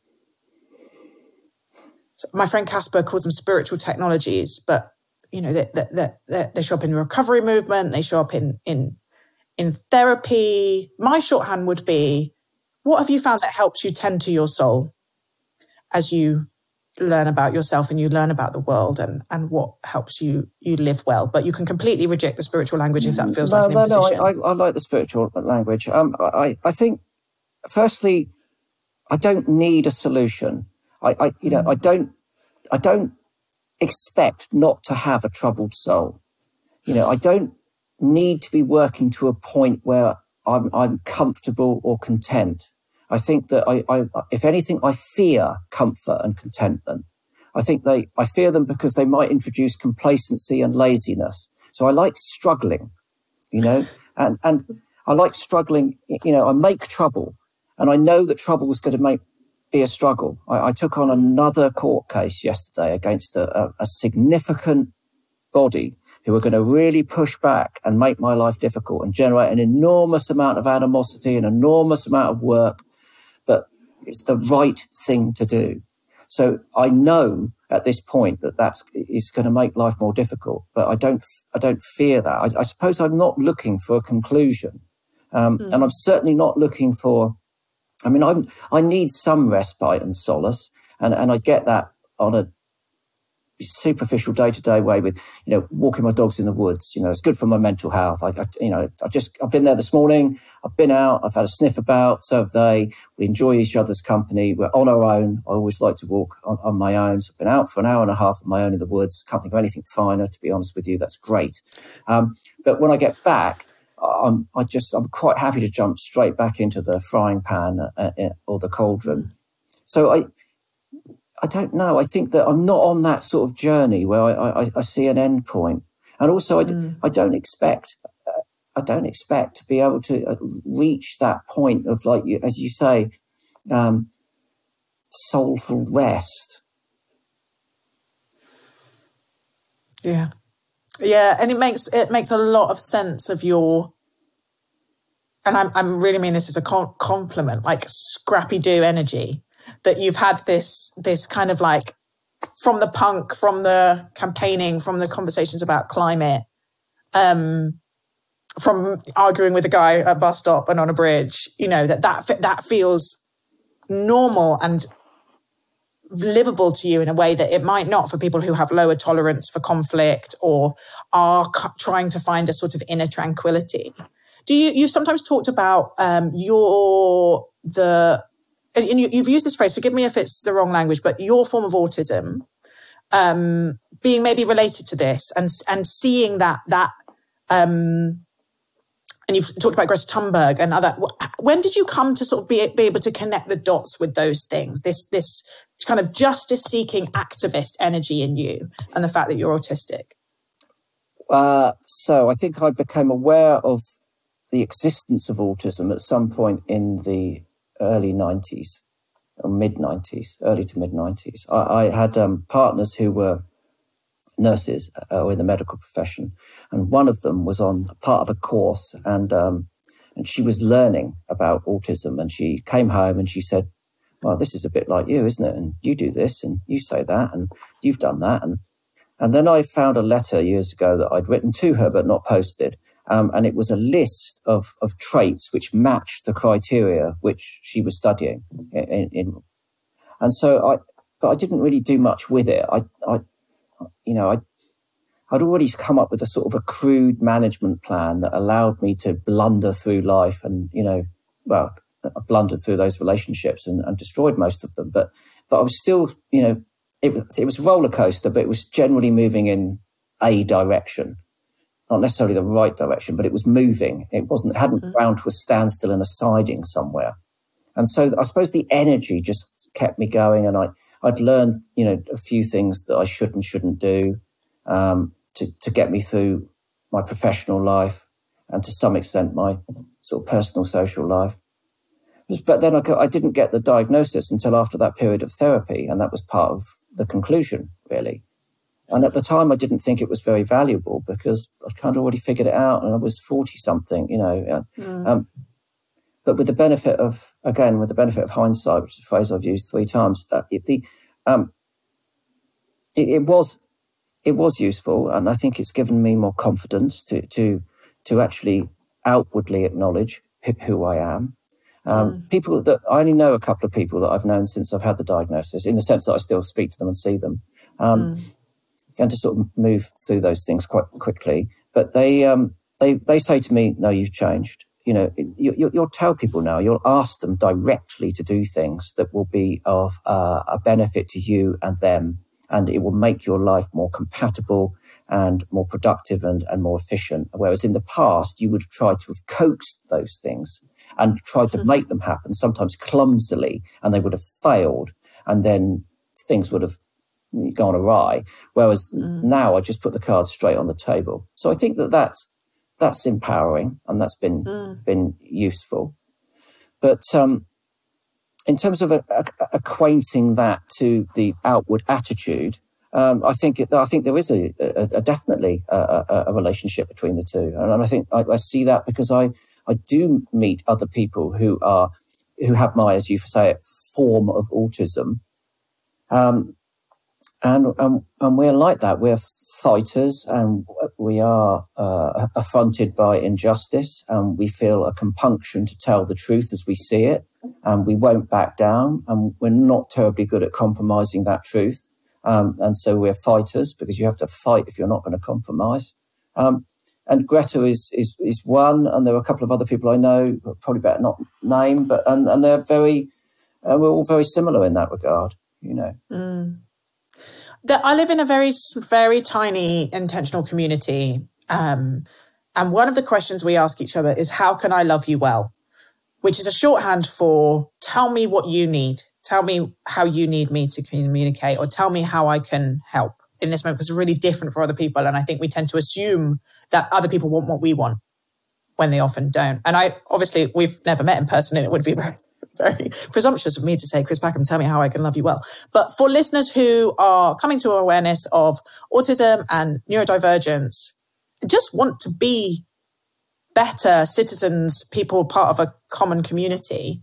my friend Casper calls them spiritual technologies, but you know, that that that they show up in the recovery movement, they show up in in in therapy. My shorthand would be, what have you found that helps you tend to your soul as you learn about yourself and you learn about the world, and, and what helps you you live well? But you can completely reject the spiritual language if that feels no, like an no, imposition. No, I, I, I like the spiritual language. Um, I, I think, firstly, I don't need a solution. I, I you know, I don't, I don't expect not to have a troubled soul. You know, I don't need to be working to a point where I'm, I'm comfortable or content. I think that I, I, if anything, I fear comfort and contentment. I think they, I fear them because they might introduce complacency and laziness. So I like struggling, you know, and, and I like struggling, you know, I make trouble, and I know that trouble is going to make, be a struggle. I, I took on another court case yesterday against a, a, a significant body who were going to really push back and make my life difficult and generate an enormous amount of animosity, an enormous amount of work. But it's the right thing to do. So I know at this point that that's is going to make life more difficult, but I don't I don't fear that. I, I suppose I'm not looking for a conclusion, um, mm. and I'm certainly not looking for. I mean, I'm I need some respite and solace, and and I get that on a superficial day-to-day way with, you know, walking my dogs in the woods. You know, it's good for my mental health. I, I you know, I just, I've been there this morning. I've been out. I've had a sniff about. So have they. We enjoy each other's company. We're on our own. I always like to walk on, on my own. So I've been out for an hour and a half on my own in the woods. Can't think of anything finer, to be honest with you. That's great. Um, but when I get back, I'm, I just, I'm quite happy to jump straight back into the frying pan uh, uh, or the cauldron. So I, I don't know. I think that I'm not on that sort of journey where I, I, I see an end point. And also, I, mm. I don't expect, uh, I don't expect to be able to uh, reach that point of, like, you, as you say, um, soulful rest. Yeah, yeah, and it makes it makes a lot of sense of your. And I'm I'm really mean this as a compliment, like scrappy do energy. That you've had this this kind of like, from the punk, from the campaigning, from the conversations about climate, um, from arguing with a guy at a bus stop and on a bridge, you know, that that, that feels normal and livable to you in a way that it might not for people who have lower tolerance for conflict or are trying to find a sort of inner tranquility. Do you, you've sometimes talked about um, your, the, and you, you've used this phrase, forgive me if it's the wrong language, but your form of autism um, being maybe related to this, and and seeing that, that um, and you've talked about Greta Thunberg and other. When did you come to sort of be, be able to connect the dots with those things, this this kind of justice-seeking activist energy in you and the fact that you're autistic? Uh, so I think I became aware of the existence of autism at some point in the early nineties or mid nineties, early to mid nineties. I, I had um, partners who were nurses uh, in the medical profession, and one of them was on part of a course, and um, and she was learning about autism, and she came home and she said, "Well, this is a bit like you, isn't it? And you do this, and you say that, and you've done that." And and then I found a letter years ago that I'd written to her but not posted. Um, and it was a list of, of traits which matched the criteria which she was studying. In, in, and so I, but I didn't really do much with it. I, I, you know, I, I'd already come up with a sort of a crude management plan that allowed me to blunder through life, and, you know, well, I blundered through those relationships and, and destroyed most of them. But, but I was still, you know, it was, it was a roller coaster, but it was generally moving in a direction. Not necessarily the right direction, but it was moving. It wasn't, it hadn't mm-hmm. ground to a standstill and a siding somewhere. And so I suppose the energy just kept me going, and I, I'd learned, you know, a few things that I should and shouldn't do um, to, to get me through my professional life and to some extent my sort of personal social life. But then I, I didn't get the diagnosis until after that period of therapy, and that was part of the conclusion, really. And at the time, I didn't think it was very valuable because I'd kind of already figured it out and I was forty-something, you know. Mm. Um, but with the benefit of, again, with the benefit of hindsight, which is a phrase I've used three times, uh, it, the, um, it, it was it was useful. And I think it's given me more confidence to to to actually outwardly acknowledge who I am. Um, mm. People that I only know a couple of people that I've known since I've had the diagnosis, in the sense that I still speak to them and see them. Um, mm. Going to sort of move through those things quite quickly, but they um, they they say to me, "No, you've changed." You know, you, you, you'll tell people now. You'll ask them directly to do things that will be of uh, a benefit to you and them, and it will make your life more compatible and more productive and, and more efficient. Whereas in the past, you would have tried to have coaxed those things and tried to make them happen, sometimes clumsily, and they would have failed, and then things would have gone awry. Whereas mm. now I just put the cards straight on the table. So I think that that's, that's empowering and that's been, mm. been useful. But um, in terms of a, a, acquainting that to the outward attitude, um, I think it, I think there is a, a, a definitely a, a, a relationship between the two. And I think I, I see that because I, I do meet other people who are, who have my, as you say it, form of autism. Um, And, and and we're like that. We're fighters, and we are uh, affronted by injustice, and we feel a compunction to tell the truth as we see it, and we won't back down, and we're not terribly good at compromising that truth. Um, and so we're fighters because you have to fight if you're not going to compromise. Um, and Greta is, is is one, and there are a couple of other people I know, probably better not name, but and, and they're very, uh, we're all very similar in that regard, you know. Mm. That I live in a very, very tiny intentional community. Um, and one of the questions we ask each other is, how can I love you well? Which is a shorthand for tell me what you need. Tell me how you need me to communicate, or tell me how I can help in this moment, because it's really different for other people. And I think we tend to assume that other people want what we want when they often don't. And I, obviously, we've never met in person, and it would be very very presumptuous of me to say, Chris Packham, tell me how I can love you well. But for listeners who are coming to awareness of autism and neurodivergence, just want to be better citizens, people part of a common community,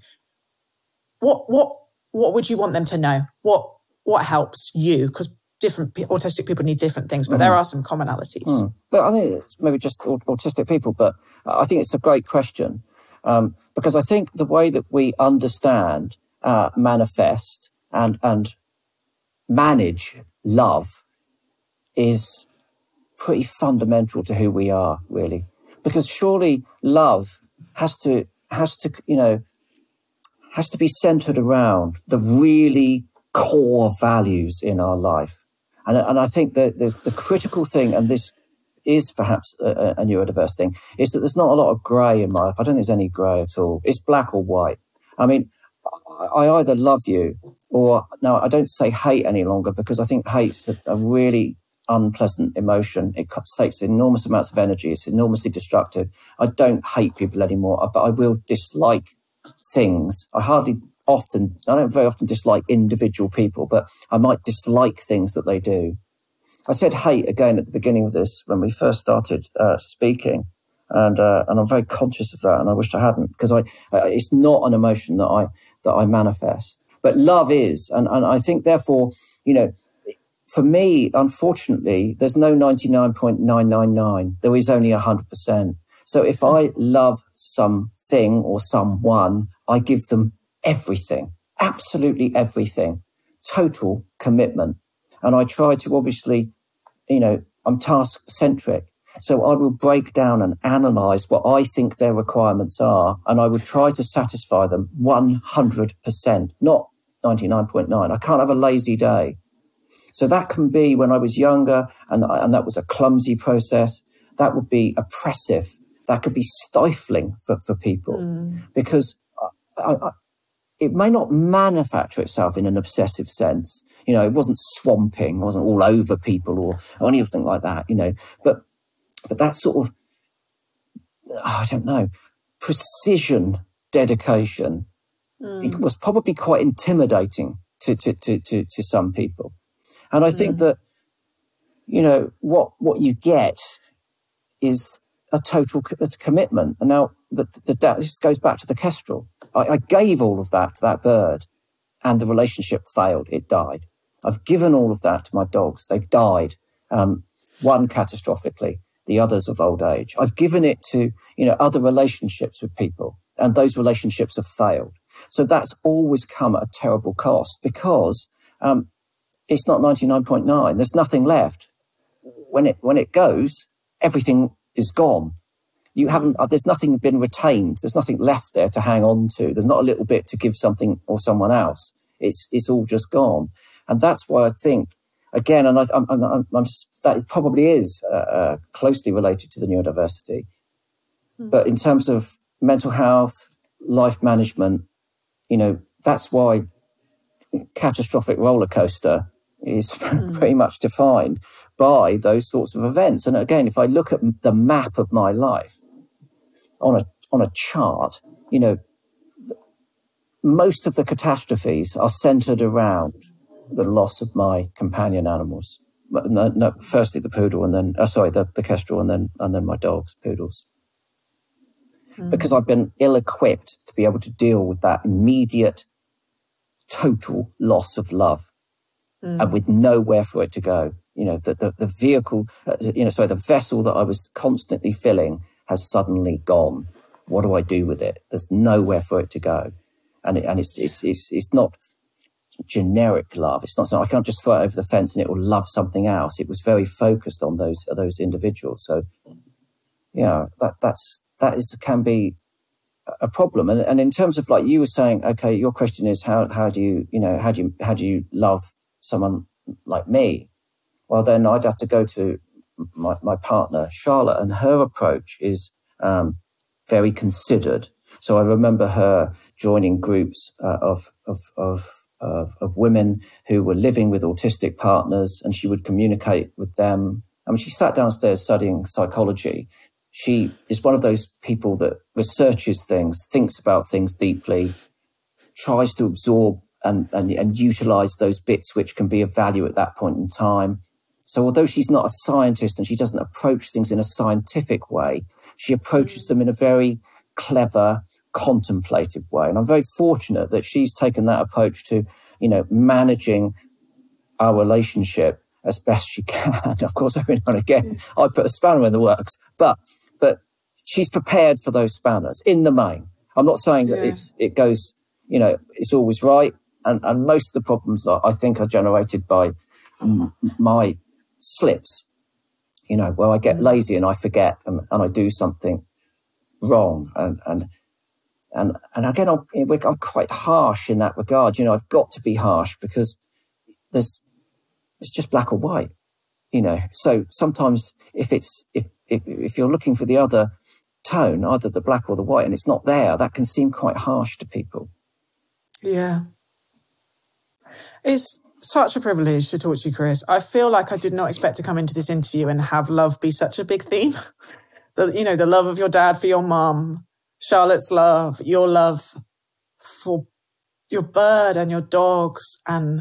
what what what would you want them to know? What what helps you? Because different autistic people need different things, but mm. there are some commonalities. Mm. But I think it's maybe just autistic people, but I think it's a great question. Um, because I think the way that we understand, uh, manifest and and manage love is pretty fundamental to who we are, really. Because surely love has to has to you know has to be centered around the really core values in our life, and and I think that the, the critical thing, and this is perhaps a, a neurodiverse thing, is that there's not a lot of grey in life. I don't think there's any grey at all. It's black or white. I mean, I either love you or, no, I don't say hate any longer, because I think hate's a, a really unpleasant emotion. It takes enormous amounts of energy. It's enormously destructive. I don't hate people anymore, but I will dislike things. I hardly often, I don't very often dislike individual people, but I might dislike things that they do. I said hate again at the beginning of this when we first started uh, speaking, and uh, and I'm very conscious of that, and I wish I hadn't, because I uh, it's not an emotion that I that I manifest, but love is, and and I think therefore, you know, for me, unfortunately, there's no ninety-nine point nine nine nine. There is only one hundred percent. So if I love something or someone, I give them everything, absolutely everything, total commitment, and I try to obviously. You know, I'm task-centric. So I will break down and analyse what I think their requirements are, and I would try to satisfy them one hundred percent, not ninety-nine point nine. I can't have a lazy day. So that can be when I was younger, and, and that was a clumsy process. That would be oppressive. That could be stifling for, for people, mm. because I, I, it may not manufacture itself in an obsessive sense. You know, it wasn't swamping, it wasn't all over people or, or anything like that, you know. But but that sort of, oh, I don't know, precision dedication, mm. it was probably quite intimidating to, to, to, to, to some people. And I mm. think that you know, what what you get is a total co- commitment. And now the, the, the, this goes back to the kestrel. I, I gave all of that to that bird, and the relationship failed. It died. I've given all of that to my dogs. They've died. Um, one catastrophically, the others of old age. I've given it to, you know, other relationships with people, and those relationships have failed. So that's always come at a terrible cost, because um, it's not ninety-nine point nine. There's nothing left. When it when it goes, everything is gone. You haven't. Uh, there's nothing been retained. There's nothing left there to hang on to. There's not a little bit to give something or someone else. It's it's all just gone. And that's why I think, again, and I, I'm, I'm, I'm just, that probably is uh, uh, closely related to the neurodiversity. Mm. But in terms of mental health, life management, you know, that's why catastrophic roller coaster is mm. pretty much defined by those sorts of events. And again, if I look at the map of my life on a on a chart, you know, most of the catastrophes are centered around the loss of my companion animals. No, no, firstly the poodle, and then, uh, sorry, the, the kestrel, and then and then my dogs, poodles. Mm. Because I've been ill-equipped to be able to deal with that immediate, total loss of love, mm. and with nowhere for it to go. You know, the, the, the vehicle, uh, you know, sorry, the vessel that I was constantly filling has suddenly gone. What do I do with it? There's nowhere for it to go. And it, and it's, it's, it's, it's not generic love. It's not so I can't just throw it over the fence and it will love something else. It was very focused on those those individuals. So yeah, that that's that is can be a problem. And and in terms of, like you were saying, okay, your question is how how do you you know how do you how do you love someone like me? Well, then I'd have to go to my my partner Charlotte, and her approach is um, very considered. So I remember her joining groups uh, of of of Of, of women who were living with autistic partners, and she would communicate with them. I mean, she sat downstairs studying psychology. She is one of those people that researches things, thinks about things deeply, tries to absorb and, and, and utilize those bits which can be of value at that point in time. So although she's not a scientist and she doesn't approach things in a scientific way, she approaches them in a very clever, contemplative way. And I'm very fortunate that she's taken that approach to, you know, managing our relationship as best she can. Of course, every now and again, I put a spanner in the works, but but she's prepared for those spanners in the main. I'm not saying that yeah. it's it goes, you know, it's always right. And, and most of the problems are, I think, are generated by m- my slips, you know, where I get mm. lazy and I forget and, and I do something wrong. And, and And and again, I'm, I'm quite harsh in that regard. You know, I've got to be harsh because there's it's just black or white. You know, so sometimes if it's if if, if you're looking for the other tone, either the black or the white, and it's not there, that can seem quite harsh to people. Yeah, it's such a privilege to talk to you, Chris. I feel like I did not expect to come into this interview and have love be such a big theme. The, you know, the love of your dad for your mum. Charlotte's love, your love for your bird and your dogs. And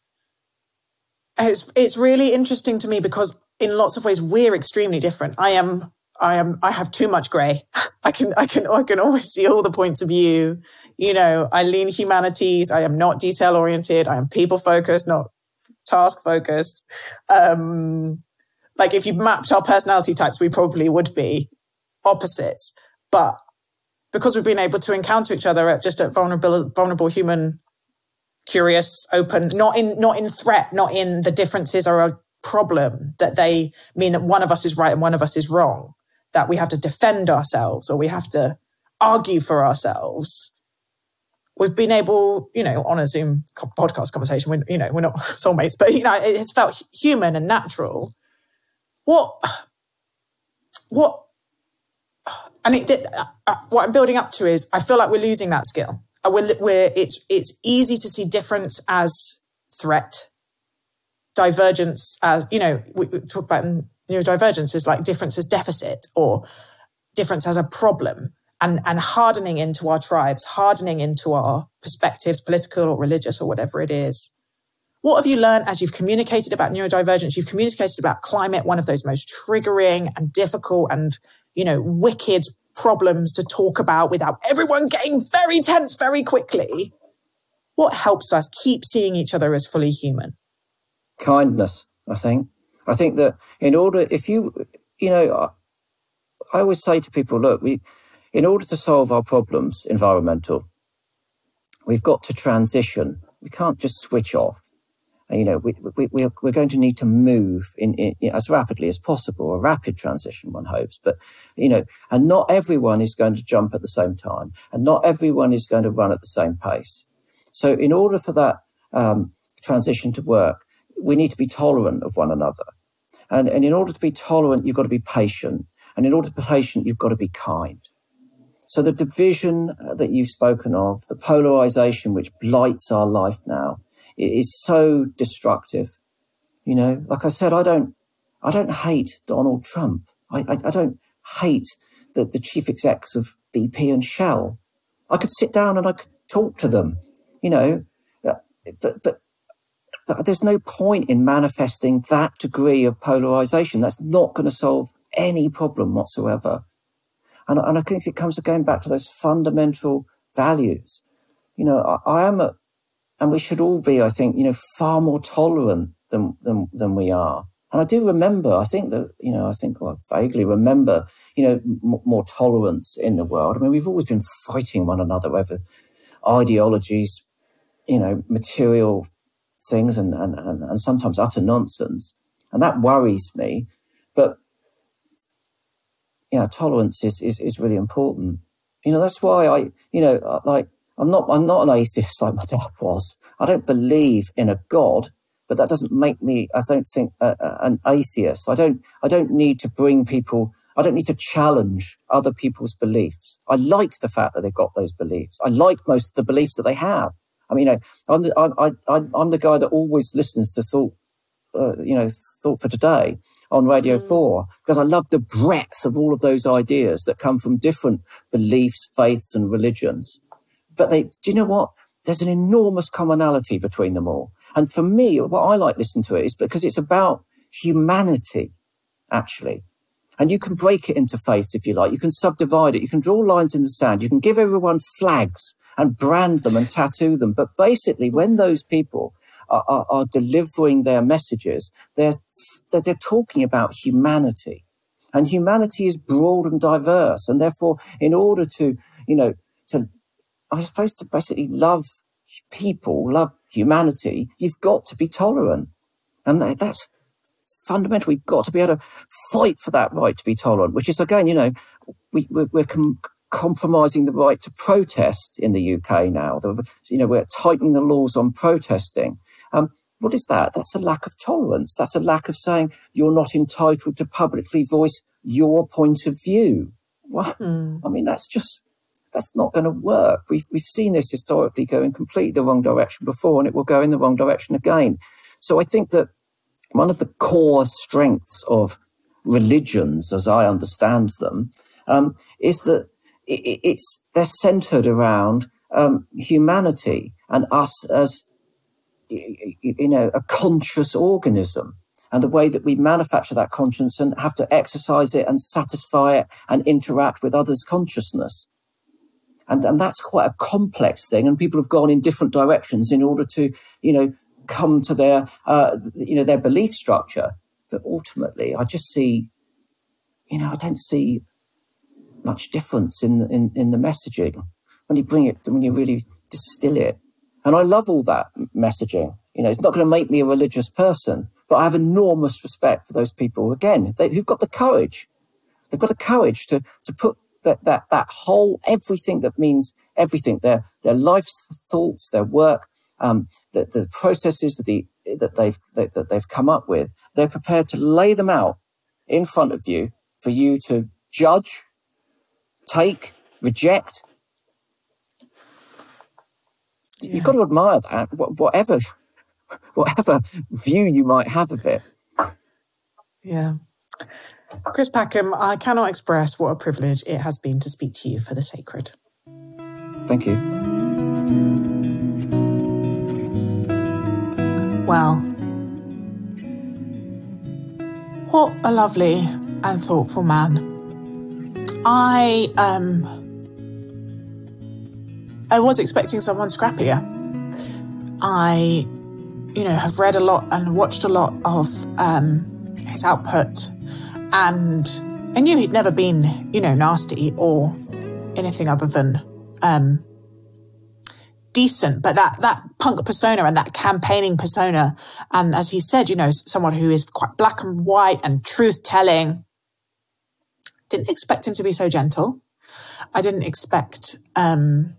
it's it's really interesting to me because in lots of ways we're extremely different. I am I am I have too much grey. I can I can I can always see all the points of view. You know, I lean humanities. I am not detail oriented. I am people focused, not task focused. Um, like if you mapped our personality types, we probably would be opposites. But because we've been able to encounter each other at just a vulnerable, vulnerable human, curious, open, not in not in threat, not in the differences are a problem, that they mean that one of us is right and one of us is wrong, that we have to defend ourselves or we have to argue for ourselves. We've been able, you know, on a Zoom podcast conversation, we, you know, we're not soulmates, but, you know, it has felt human and natural. What, what, And it, uh, what I'm building up to is, I feel like we're losing that skill. Uh, we're, we're, it's it's easy to see difference as threat, divergence as, you know, we, we talk about neurodivergence as like difference as deficit or difference as a problem, and, and hardening into our tribes, hardening into our perspectives, political or religious or whatever it is. What have you learned as you've communicated about neurodivergence? You've communicated about climate, one of those most triggering and difficult and, you know, wicked problems to talk about without everyone getting very tense very quickly. What helps us keep seeing each other as fully human? Kindness, I think. I think that in order, if you, you know, I always say to people, look, we, in order to solve our problems, environmental, we've got to transition. We can't just switch off. You know, we, we, we're, we're going to need to move in, in, in as rapidly as possible, a rapid transition, one hopes. But, you know, and not everyone is going to jump at the same time, and not everyone is going to run at the same pace. So in order for that um, transition to work, we need to be tolerant of one another. And, and in order to be tolerant, you've got to be patient. And in order to be patient, you've got to be kind. So the division that you've spoken of, the polarization which blights our life now, is so destructive. You know, like I said, I don't, I don't hate Donald Trump. I, I, I don't hate the, the chief execs of B P and Shell. I could sit down and I could talk to them, you know, but, but there's no point in manifesting that degree of polarization. That's not going to solve any problem whatsoever. And, and I think it comes to going back to those fundamental values. You know, I, I am a, and we should all be, I think, you know, far more tolerant than, than, than we are. And I do remember, I think that, you know, I think well, I vaguely remember, you know, m- more tolerance in the world. I mean, we've always been fighting one another over ideologies, you know, material things and, and, and, and sometimes utter nonsense. And that worries me. But, yeah, tolerance is, is, is really important. You know, that's why I, you know, like, I'm not, I'm not an atheist like my dad was. I don't believe in a God, but that doesn't make me, I don't think, uh, an atheist. I don't, I don't need to bring people, I don't need to challenge other people's beliefs. I like the fact that they've got those beliefs. I like most of the beliefs that they have. I mean, you know, I'm the, I, I, I'm the guy that always listens to Thought, uh, you know, Thought for Today on Radio mm. four, because I love the breadth of all of those ideas that come from different beliefs, faiths and religions. But they, do you know what? There's an enormous commonality between them all. And for me, what I like listening to it is because it's about humanity, actually. And you can break it into faiths if you like. You can subdivide it. You can draw lines in the sand. You can give everyone flags and brand them and tattoo them. But basically, when those people are, are, are delivering their messages, they're, they're, they're talking about humanity. And humanity is broad and diverse. And therefore, in order to, you know, to I suppose to basically love people, love humanity, you've got to be tolerant. And that, that's fundamental. We've got to be able to fight for that right to be tolerant, which is, again, you know, we, we're, we're com- compromising the right to protest in the U K now. The, you know, we're tightening the laws on protesting. Um, what is that? That's a lack of tolerance. That's a lack of saying you're not entitled to publicly voice your point of view. Well, mm. I mean, that's just... That's not going to work. We've, we've seen this historically go in completely the wrong direction before, and it will go in the wrong direction again. So I think that one of the core strengths of religions, as I understand them, um, is that it, it's they're centered around um, humanity and us as, you know, a conscious organism, and the way that we manufacture that conscience and have to exercise it and satisfy it and interact with others' consciousness. And, and that's quite a complex thing. And people have gone in different directions in order to, you know, come to their, uh, you know, their belief structure. But ultimately, I just see, you know, I don't see much difference in, in, in the messaging when you bring it, when you really distill it. And I love all that messaging. You know, it's not going to make me a religious person, but I have enormous respect for those people, again, they, who've got the courage. They've got the courage to, to put that, that, that whole, everything that means everything, their, their life's thoughts, their work, um, the, the processes that, the, that they've, that, that they've come up with, they're prepared to lay them out in front of you for you to judge, take, reject. Yeah. You've got to admire that, whatever, whatever view you might have of it. Yeah. Chris Packham, I cannot express what a privilege it has been to speak to you for The Sacred. Thank you. Well, what a lovely and thoughtful man. I, um, I was expecting someone scrappier. I, you know, have read a lot and watched a lot of um, his output, and I knew he'd never been, you know, nasty or anything other than um, decent. But that that punk persona and that campaigning persona, and as he said, you know, someone who is quite black and white and truth-telling, didn't expect him to be so gentle. I didn't expect um,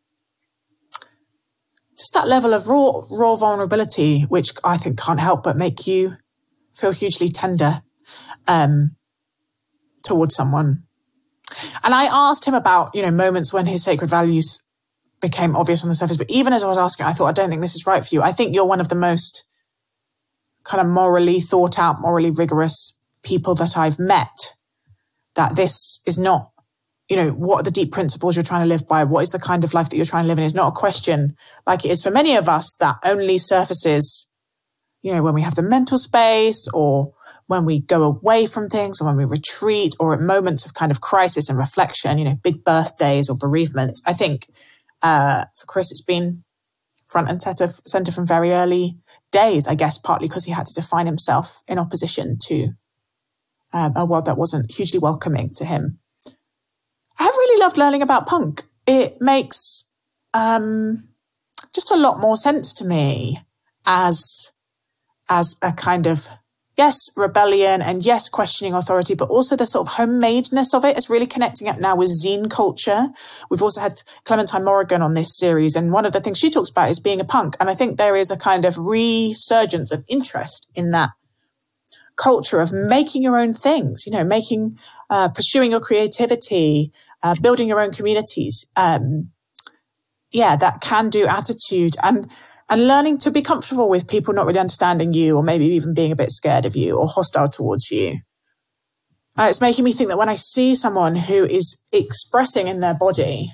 just that level of raw, raw vulnerability, which I think can't help but make you feel hugely tender um, towards someone. And I asked him about, you know, moments when his sacred values became obvious on the surface. But even as I was asking, I thought, I don't think this is right for you. I think you're one of the most kind of morally thought out, morally rigorous people that I've met. That this is not, you know, what are the deep principles you're trying to live by? What is the kind of life that you're trying to live in? It's not a question like it is for many of us that only surfaces, you know, when we have the mental space or when we go away from things or when we retreat or at moments of kind of crisis and reflection, you know, big birthdays or bereavements. I think uh, for Chris, it's been front and center, center from very early days, I guess, partly because he had to define himself in opposition to um, a world that wasn't hugely welcoming to him. I have really loved learning about punk. It makes um, just a lot more sense to me as, as a kind of, yes, rebellion and yes, questioning authority, but also the sort of homemadeness of it is really connecting up now with zine culture. We've also had Clementine Morrigan on this series, and one of the things she talks about is being a punk. And I think there is a kind of resurgence of interest in that culture of making your own things, you know, making, uh, pursuing your creativity, uh, building your own communities. Um, yeah, that can-do attitude and and learning to be comfortable with people not really understanding you or maybe even being a bit scared of you or hostile towards you. Uh, it's making me think that when I see someone who is expressing in their body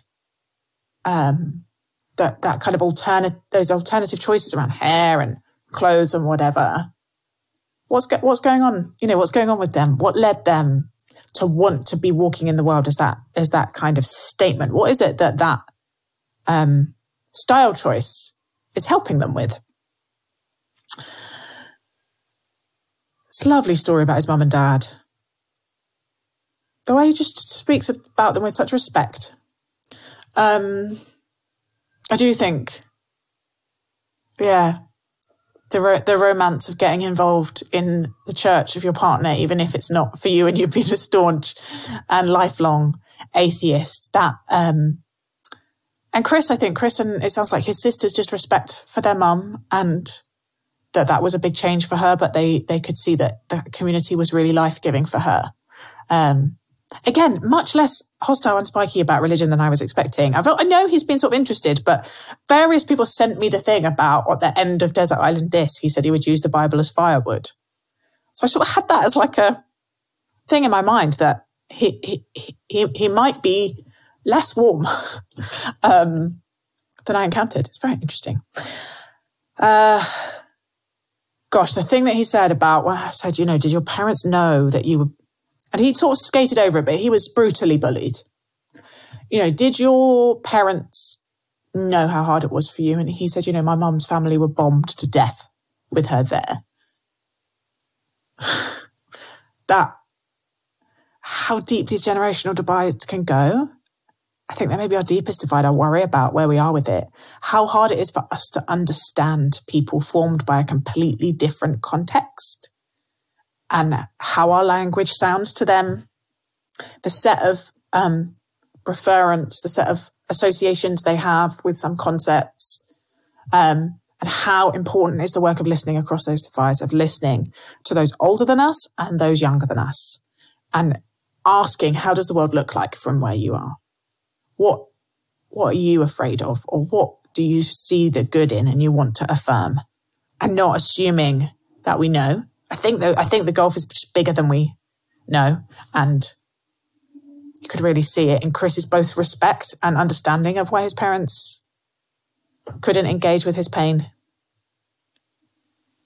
um, that that kind of alternate, those alternative choices around hair and clothes and whatever, what's go- what's going on? You know, what's going on with them? What led them to want to be walking in the world as that as that kind of statement? What is it that that um, style choice is helping them with? It's a lovely story about his mum and dad. The way he just speaks about them with such respect. Um, I do think, yeah, the ro- the romance of getting involved in the church of your partner, even if it's not for you and you've been a staunch and lifelong atheist, that um, and Chris, I think Chris and it sounds like his sisters just respect for their mum, and that that was a big change for her, but they they could see that the community was really life-giving for her. Um, again, much less hostile and spiky about religion than I was expecting. I've, I know he's been sort of interested, but various people sent me the thing about at the end of Desert Island Disc, he said he would use the Bible as firewood. So I sort of had that as like a thing in my mind that he he he, he might be less warm um, than I encountered. It's very interesting. Uh, gosh, the thing that he said about, when I said, you know, did your parents know that you were, and he sort of skated over it, but he was brutally bullied. You know, did your parents know how hard it was for you? And he said, you know, my mum's family were bombed to death with her there. That, how deep these generational divides can go. I think that may be our deepest divide. I worry about where we are with it. How hard it is for us to understand people formed by a completely different context and how our language sounds to them. The set of um, reference, the set of associations they have with some concepts, um, and how important is the work of listening across those divides, of listening to those older than us and those younger than us, and asking, how does the world look like from where you are? What what are you afraid of? Or what do you see the good in and you want to affirm? And not assuming that we know. I think though, I think the gulf is just bigger than we know. And you could really see it in Chris's both respect and understanding of why his parents couldn't engage with his pain.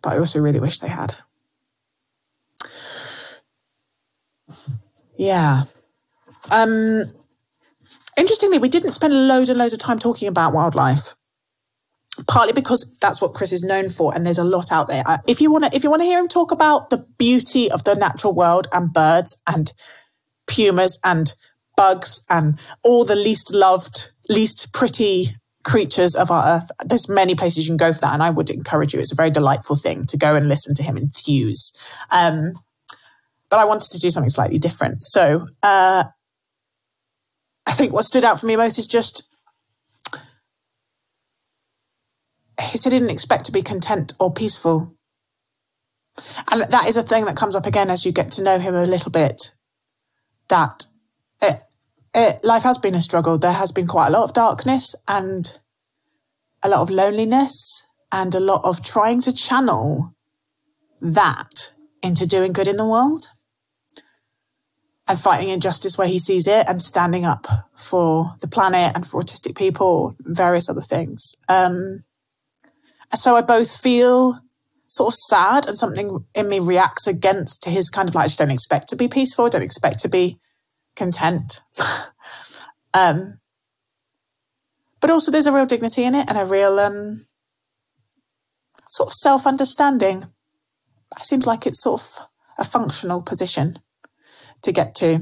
but I also really wish they had. Yeah. Um, interestingly, we didn't spend loads and loads of time talking about wildlife, partly because that's what Chris is known for, and there's a lot out there. Uh, if you want to, if you want to hear him talk about the beauty of the natural world and birds and pumas and bugs and all the least loved, least pretty creatures of our earth, there's many places you can go for that, and I would encourage you. It's a very delightful thing to go and listen to him enthuse. Um, but I wanted to do something slightly different. So uh, I think what stood out for me most is just, he said he didn't expect to be content or peaceful. And that is a thing that comes up again as you get to know him a little bit, that it, it, life has been a struggle. There has been quite a lot of darkness and a lot of loneliness and a lot of trying to channel that into doing good in the world and fighting injustice where he sees it and standing up for the planet and for autistic people, various other things. Um, so I both feel sort of sad and something in me reacts against his kind of like, I just don't expect to be peaceful, don't expect to be content. um, but also there's a real dignity in it and a real um, sort of self-understanding. It seems like it's sort of a functional position to get to.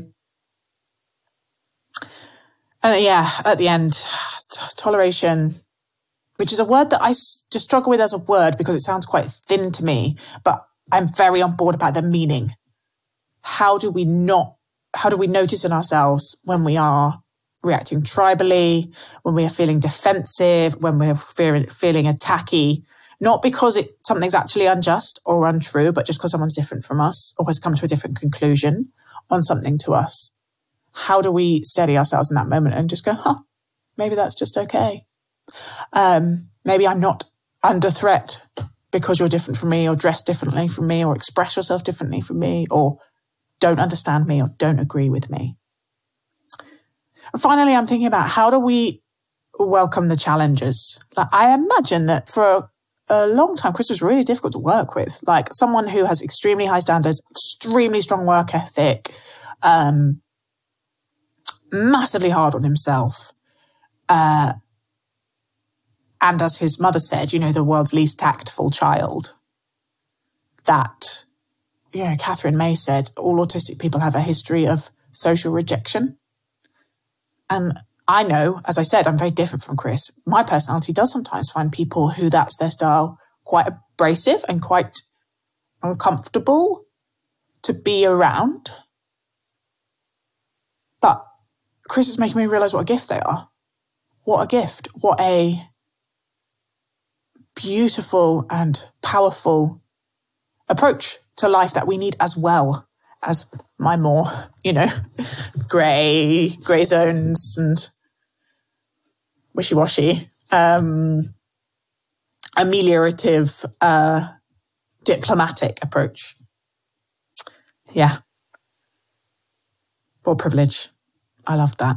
And yeah, at the end, t- toleration, which is a word that I s- just struggle with as a word because it sounds quite thin to me, but I'm very on board about the meaning. How do we not, how do we notice in ourselves when we are reacting tribally, when we are feeling defensive, when we're feeling, feeling attacky, not because it, something's actually unjust or untrue, but just because someone's different from us or has come to a different conclusion on something to us. How do we steady ourselves in that moment and just go, huh, maybe that's just okay. Um, maybe I'm not under threat because you're different from me or dress differently from me or express yourself differently from me or don't understand me or don't agree with me. And finally, I'm thinking about how do we welcome the challenges? Like, I imagine that for a, a long time, Chris was really difficult to work with. Like someone who has extremely high standards, extremely strong work ethic, um, massively hard on himself. Uh, and as his mother said, you know, the world's least tactful child. That, you know, Catherine May said, all autistic people have a history of social rejection. And I know, as I said, I'm very different from Chris. My personality does sometimes find people who that's their style quite abrasive and quite uncomfortable to be around. But Chris is making me realise what a gift they are. What a gift. What a beautiful and powerful approach to life that we need as well as my more, you know, grey, grey zones and wishy-washy, um, ameliorative, uh, diplomatic approach. Yeah. What privilege. I love that.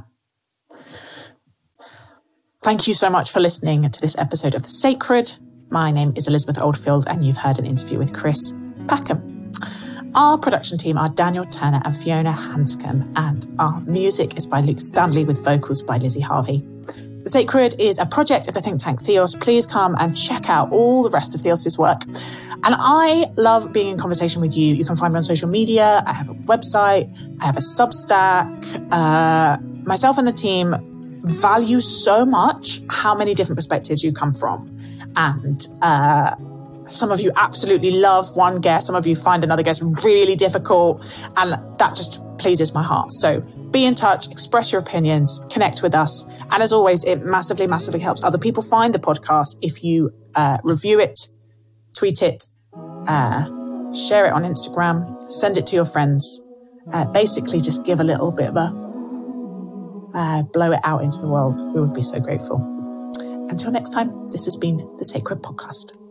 Thank you so much for listening to this episode of The Sacred. My name is Elizabeth Oldfield and you've heard an interview with Chris Packham. Our production team are Daniel Turner and Fiona Hanscom, and our music is by Luke Stanley with vocals by Lizzie Harvey. The Sacred is a project of the think tank Theos. Please come and check out all the rest of Theos's work. And I love being in conversation with you. You can find me on social media. I have a website. I have a Substack. Uh, myself and the team value so much how many different perspectives you come from. And uh, some of you absolutely love one guest. Some of you find another guest really difficult. And that just pleases my heart. So be in touch, express your opinions, connect with us. And as always, it massively, massively helps other people find the podcast if you uh, review it, tweet it, uh, share it on Instagram, send it to your friends. Uh, basically, just give a little bit of a uh, blow it out into the world. We would be so grateful. Until next time, this has been The Sacred Podcast.